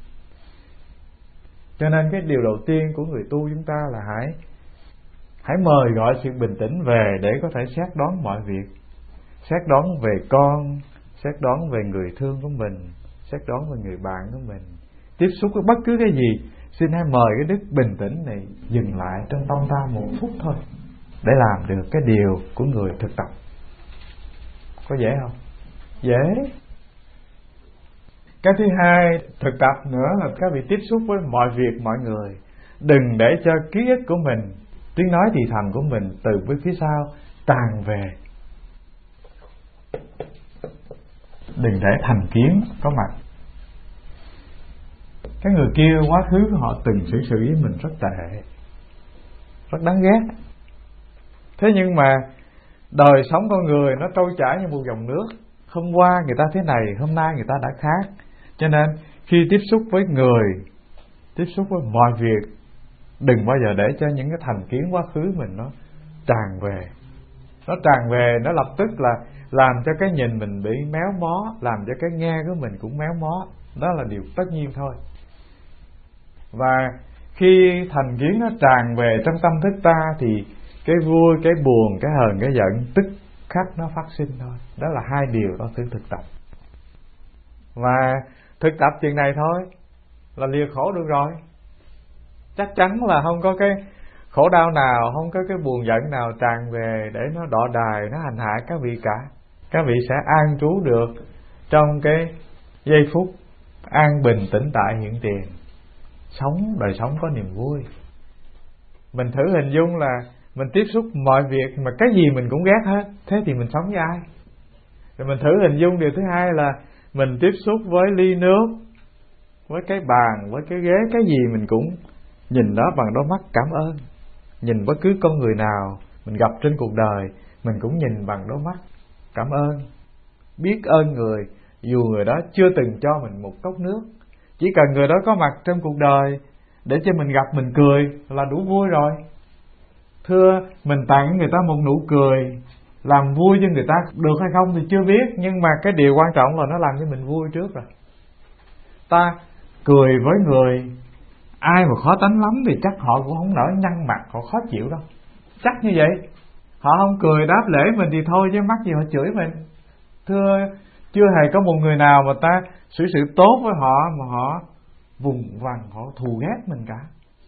Speaker 1: Cho nên cái điều đầu tiên của người tu chúng ta là hãy mời gọi sự bình tĩnh về để có thể xét đoán mọi việc. Xét đoán về con, xét đoán về người thương của mình, xét đoán về người bạn của mình. Tiếp xúc với bất cứ cái gì, xin hãy mời cái đức bình tĩnh này dừng lại trong tâm ta một phút thôi, để làm được cái điều của người thực tập. Có dễ không? Dễ. Cái thứ hai thực tập nữa là các vị tiếp xúc với mọi việc mọi người. Đừng để cho ký ức của mình, tiếng nói thì thầm của mình từ phía sau tràn về. Đừng để thành kiến có mặt. Cái người kia quá khứ họ từng xử sự với mình rất tệ, rất đáng ghét. Thế nhưng mà đời sống con người nó trôi chảy như một dòng nước. Hôm qua người ta thế này, hôm nay người ta đã khác. Cho nên khi tiếp xúc với người, tiếp xúc với mọi việc, đừng bao giờ để cho những cái thành kiến quá khứ mình nó tràn về. Nó tràn về, nó lập tức là làm cho cái nhìn mình bị méo mó, làm cho cái nghe của mình cũng méo mó. Đó là điều tất nhiên thôi. Và khi thành kiến nó tràn về trong tâm thức ta thì cái vui, cái buồn, cái hờn, cái giận tức khắc nó phát sinh thôi. Đó là hai điều đó sự thực tập. Và thực tập chuyện này thôi là lìa khổ được rồi. Chắc chắn là không có cái khổ đau nào, không có cái buồn giận nào tràn về để nó đọ đài, nó hành hạ các vị cả. Các vị sẽ an trú được trong cái giây phút an bình tĩnh tại hiện tiền. Sống, đời sống có niềm vui. Mình thử hình dung là mình tiếp xúc mọi việc mà cái gì mình cũng ghét hết. Thế thì mình sống với ai? Rồi mình thử hình dung điều thứ hai là mình tiếp xúc với ly nước, với cái bàn, với cái ghế, cái gì mình cũng nhìn đó bằng đôi mắt cảm ơn. Nhìn bất cứ con người nào mình gặp trên cuộc đời, mình cũng nhìn bằng đôi mắt cảm ơn. Biết ơn người, dù người đó chưa từng cho mình một cốc nước. Chỉ cần người đó có mặt trong cuộc đời để cho mình gặp mình cười là đủ vui rồi. Thưa, mình tặng người ta một nụ cười, làm vui cho người ta được hay không thì chưa biết, nhưng mà cái điều quan trọng là nó làm cho mình vui trước rồi. Ta cười với người, ai mà khó tánh lắm thì chắc họ cũng không nỡ nhăn mặt, họ khó chịu đâu. Chắc như vậy. Họ không cười đáp lễ mình thì thôi, chứ mắc gì họ chửi mình. Thưa, chưa hề có một người nào mà ta xử sự tốt với họ mà họ vùng vằng, họ thù ghét mình cả.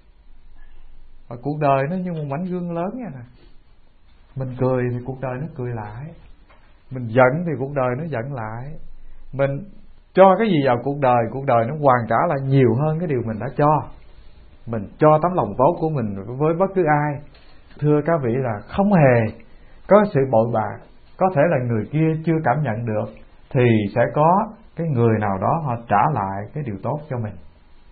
Speaker 1: Và cuộc đời nó như một mảnh gương lớn vậy nè. Mình cười thì cuộc đời nó cười lại, mình giận thì cuộc đời nó giận lại. Mình cho cái gì vào cuộc đời nó hoàn trả lại nhiều hơn cái điều mình đã cho. Mình cho tấm lòng tốt của mình với bất cứ ai, thưa các vị là không hề có sự bội bạc. Có thể là người kia chưa cảm nhận được thì sẽ có cái người nào đó họ trả lại cái điều tốt cho mình.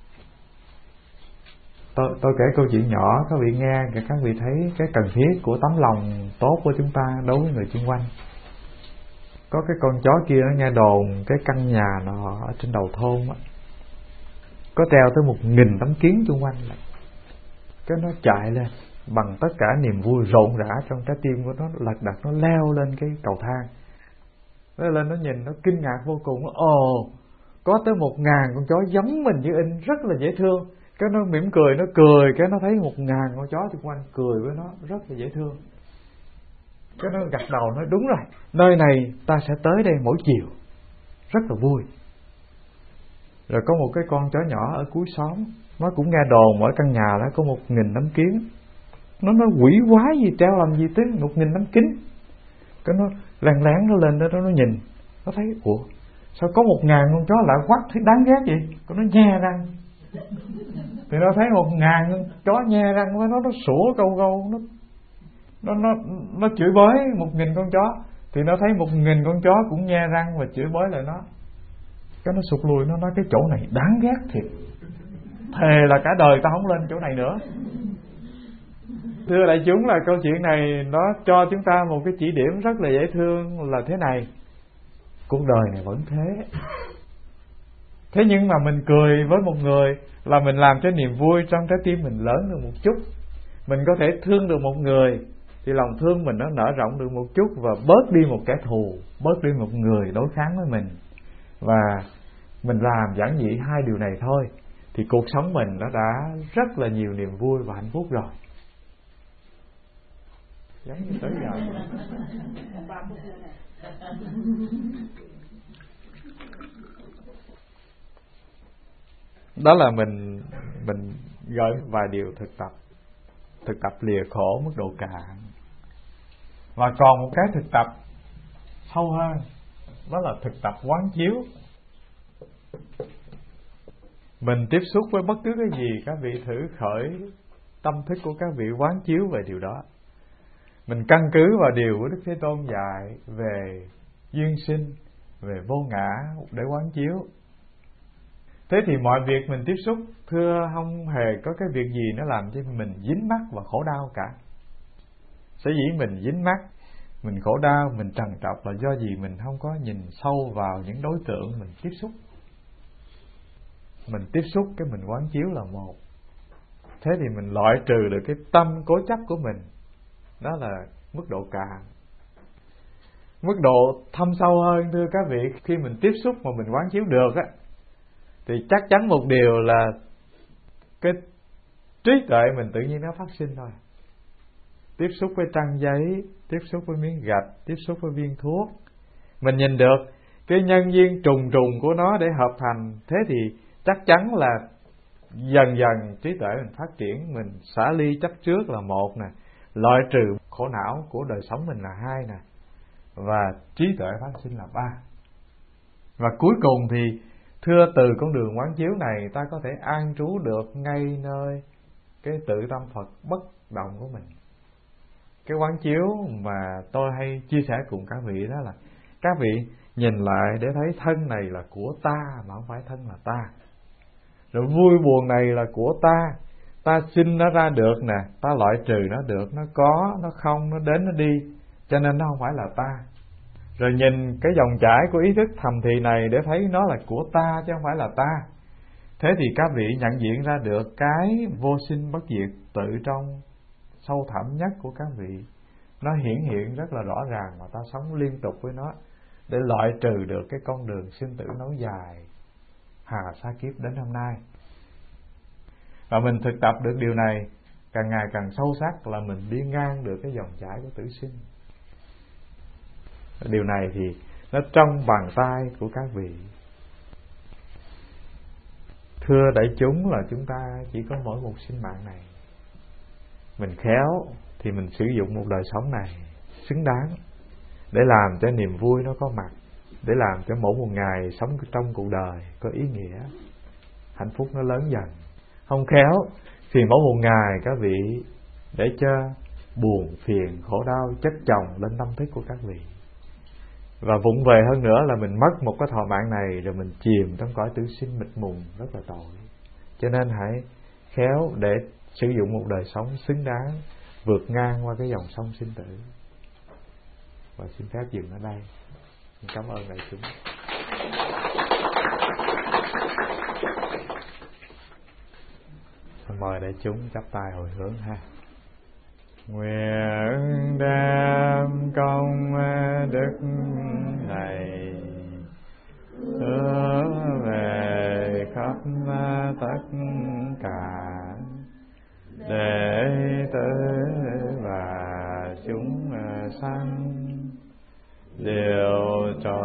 Speaker 1: Tôi kể câu chuyện nhỏ các vị nghe để các vị thấy cái cần thiết của tấm lòng tốt của chúng ta đối với người xung quanh. Có cái con chó kia nó nghe đồn cái căn nhà nó ở trên đầu thôn á, có treo tới 1.000 tấm kiến xung quanh. cái nó chạy lên bằng tất cả niềm vui rộn rã trong trái tim của nó, lật đật nó leo lên cái cầu thang. Nó lên nó nhìn, nó kinh ngạc vô cùng. Ồ, có tới 1000 con chó giống mình như in, rất là dễ thương. Cái nó mỉm cười, nó cười, cái nó thấy 1000 con chó xung quanh cười với nó, rất là dễ thương. Cái nó gật đầu nói đúng rồi, nơi này ta sẽ tới đây mỗi chiều, rất là vui. Rồi có một cái con chó nhỏ ở cuối xóm, nó cũng nghe đồn mỗi căn nhà đó có 1000 nắm kiến. Nó nói quỷ quái gì treo làm gì tới 1000 nắm kính. Cái nó lén lén nó lên đó nó nhìn, nó thấy ủa sao có 1000 con chó lạ quắc, thấy đáng ghét vậy. Cái nó nhe răng, thì nó thấy 1000 con chó nhe răng với nó sủa câu câu, nó chửi bới 1000 con chó. Thì nó thấy 1000 con chó cũng nhe răng và chửi bới lại nó. Cái nó sụt lùi, nó nói cái chỗ này đáng ghét thiệt, thề là cả đời ta không lên chỗ này nữa. Thưa đại chúng, là câu chuyện này nó cho chúng ta một cái chỉ điểm rất là dễ thương là thế này: cuộc đời này vẫn thế. Thế nhưng mà mình cười với một người là mình làm cho niềm vui trong trái tim mình lớn được một chút. Mình có thể thương được một người thì lòng thương mình nó nở rộng được một chút, và bớt đi một kẻ thù, bớt đi một người đối kháng với mình. Và mình làm giản dị 2 điều này thôi thì cuộc sống mình nó đã rất là nhiều niềm vui và hạnh phúc rồi. Giống như tới giờ đó là mình gợi vài điều thực tập lìa khổ mức độ cạn. Và còn một cái thực tập sâu hơn, đó là thực tập quán chiếu. Mình tiếp xúc với bất cứ cái gì, các vị thử khởi tâm thức của các vị quán chiếu về điều đó. Mình căn cứ vào điều của Đức Thế Tôn dạy về duyên sinh, về vô ngã để quán chiếu. Thế thì mọi việc mình tiếp xúc, thưa, không hề có cái việc gì nó làm cho mình dính mắc và khổ đau cả. Sở dĩ mình dính mắc, mình khổ đau, mình trằn trọc là do gì? Mình không có nhìn sâu vào những đối tượng mình tiếp xúc. Mình tiếp xúc cái mình quán chiếu là một. Thế thì mình loại trừ được cái tâm cố chấp của mình. Đó là mức độ cạn. Mức độ thâm sâu hơn, thưa các vị, khi mình tiếp xúc mà mình quán chiếu được á, thì chắc chắn một điều là cái trí tuệ mình tự nhiên nó phát sinh thôi. Tiếp xúc với trang giấy, tiếp xúc với miếng gạch, tiếp xúc với viên thuốc, mình nhìn được cái nhân duyên trùng trùng của nó để hợp thành. Thế thì chắc chắn là dần dần trí tuệ mình phát triển. Mình xả ly chấp trước là một nè, loại trừ khổ não của đời sống mình là 2 nè, và trí tuệ phát sinh là 3. Và cuối cùng thì thưa, từ con đường quán chiếu này ta có thể an trú được ngay nơi cái tự tâm Phật bất động của mình. Cái quán chiếu mà tôi hay chia sẻ cùng các vị đó là các vị nhìn lại để thấy thân này là của ta mà không phải thân là ta. Rồi vui buồn này là của ta, ta sinh nó ra được nè, ta loại trừ nó được, nó có, nó không, nó đến, nó đi, cho nên nó không phải là ta. Rồi nhìn cái dòng chảy của ý thức thầm thì này để thấy nó là của ta chứ không phải là ta. Thế thì các vị nhận diện ra được cái vô sinh bất diệt tự trong sâu thẳm nhất của các vị, nó hiển hiện rất là rõ ràng, mà ta sống liên tục với nó để loại trừ được cái con đường sinh tử nối dài hà sa kiếp đến hôm nay. Và mình thực tập được điều này càng ngày càng sâu sắc là mình đi ngang được cái dòng chảy của tử sinh. Điều này thì nó trong bàn tay của các vị. Thưa đại chúng, là chúng ta chỉ có mỗi một sinh mạng này. Mình khéo thì mình sử dụng một đời sống này xứng đáng để làm cho niềm vui nó có mặt, để làm cho mỗi một ngày sống trong cuộc đời có ý nghĩa, hạnh phúc nó lớn dần. Không khéo thì mỗi một ngày các vị để cho buồn phiền khổ đau chất chồng lên tâm thức của các vị. Và vụng về hơn nữa là mình mất một cái thọ mạng này rồi mình chìm trong cõi tử sinh mịt mùng, rất là tội. Cho nên hãy khéo để sử dụng một đời sống xứng đáng vượt ngang qua cái dòng sông sinh tử. Và xin phép dừng ở đây. Cảm ơn đại chúng. mời đại chúng chắp tay hồi hướng ha. Nguyện đem công đức này hướng về khắp tất cả đệ tử và chúng sanh đều trọn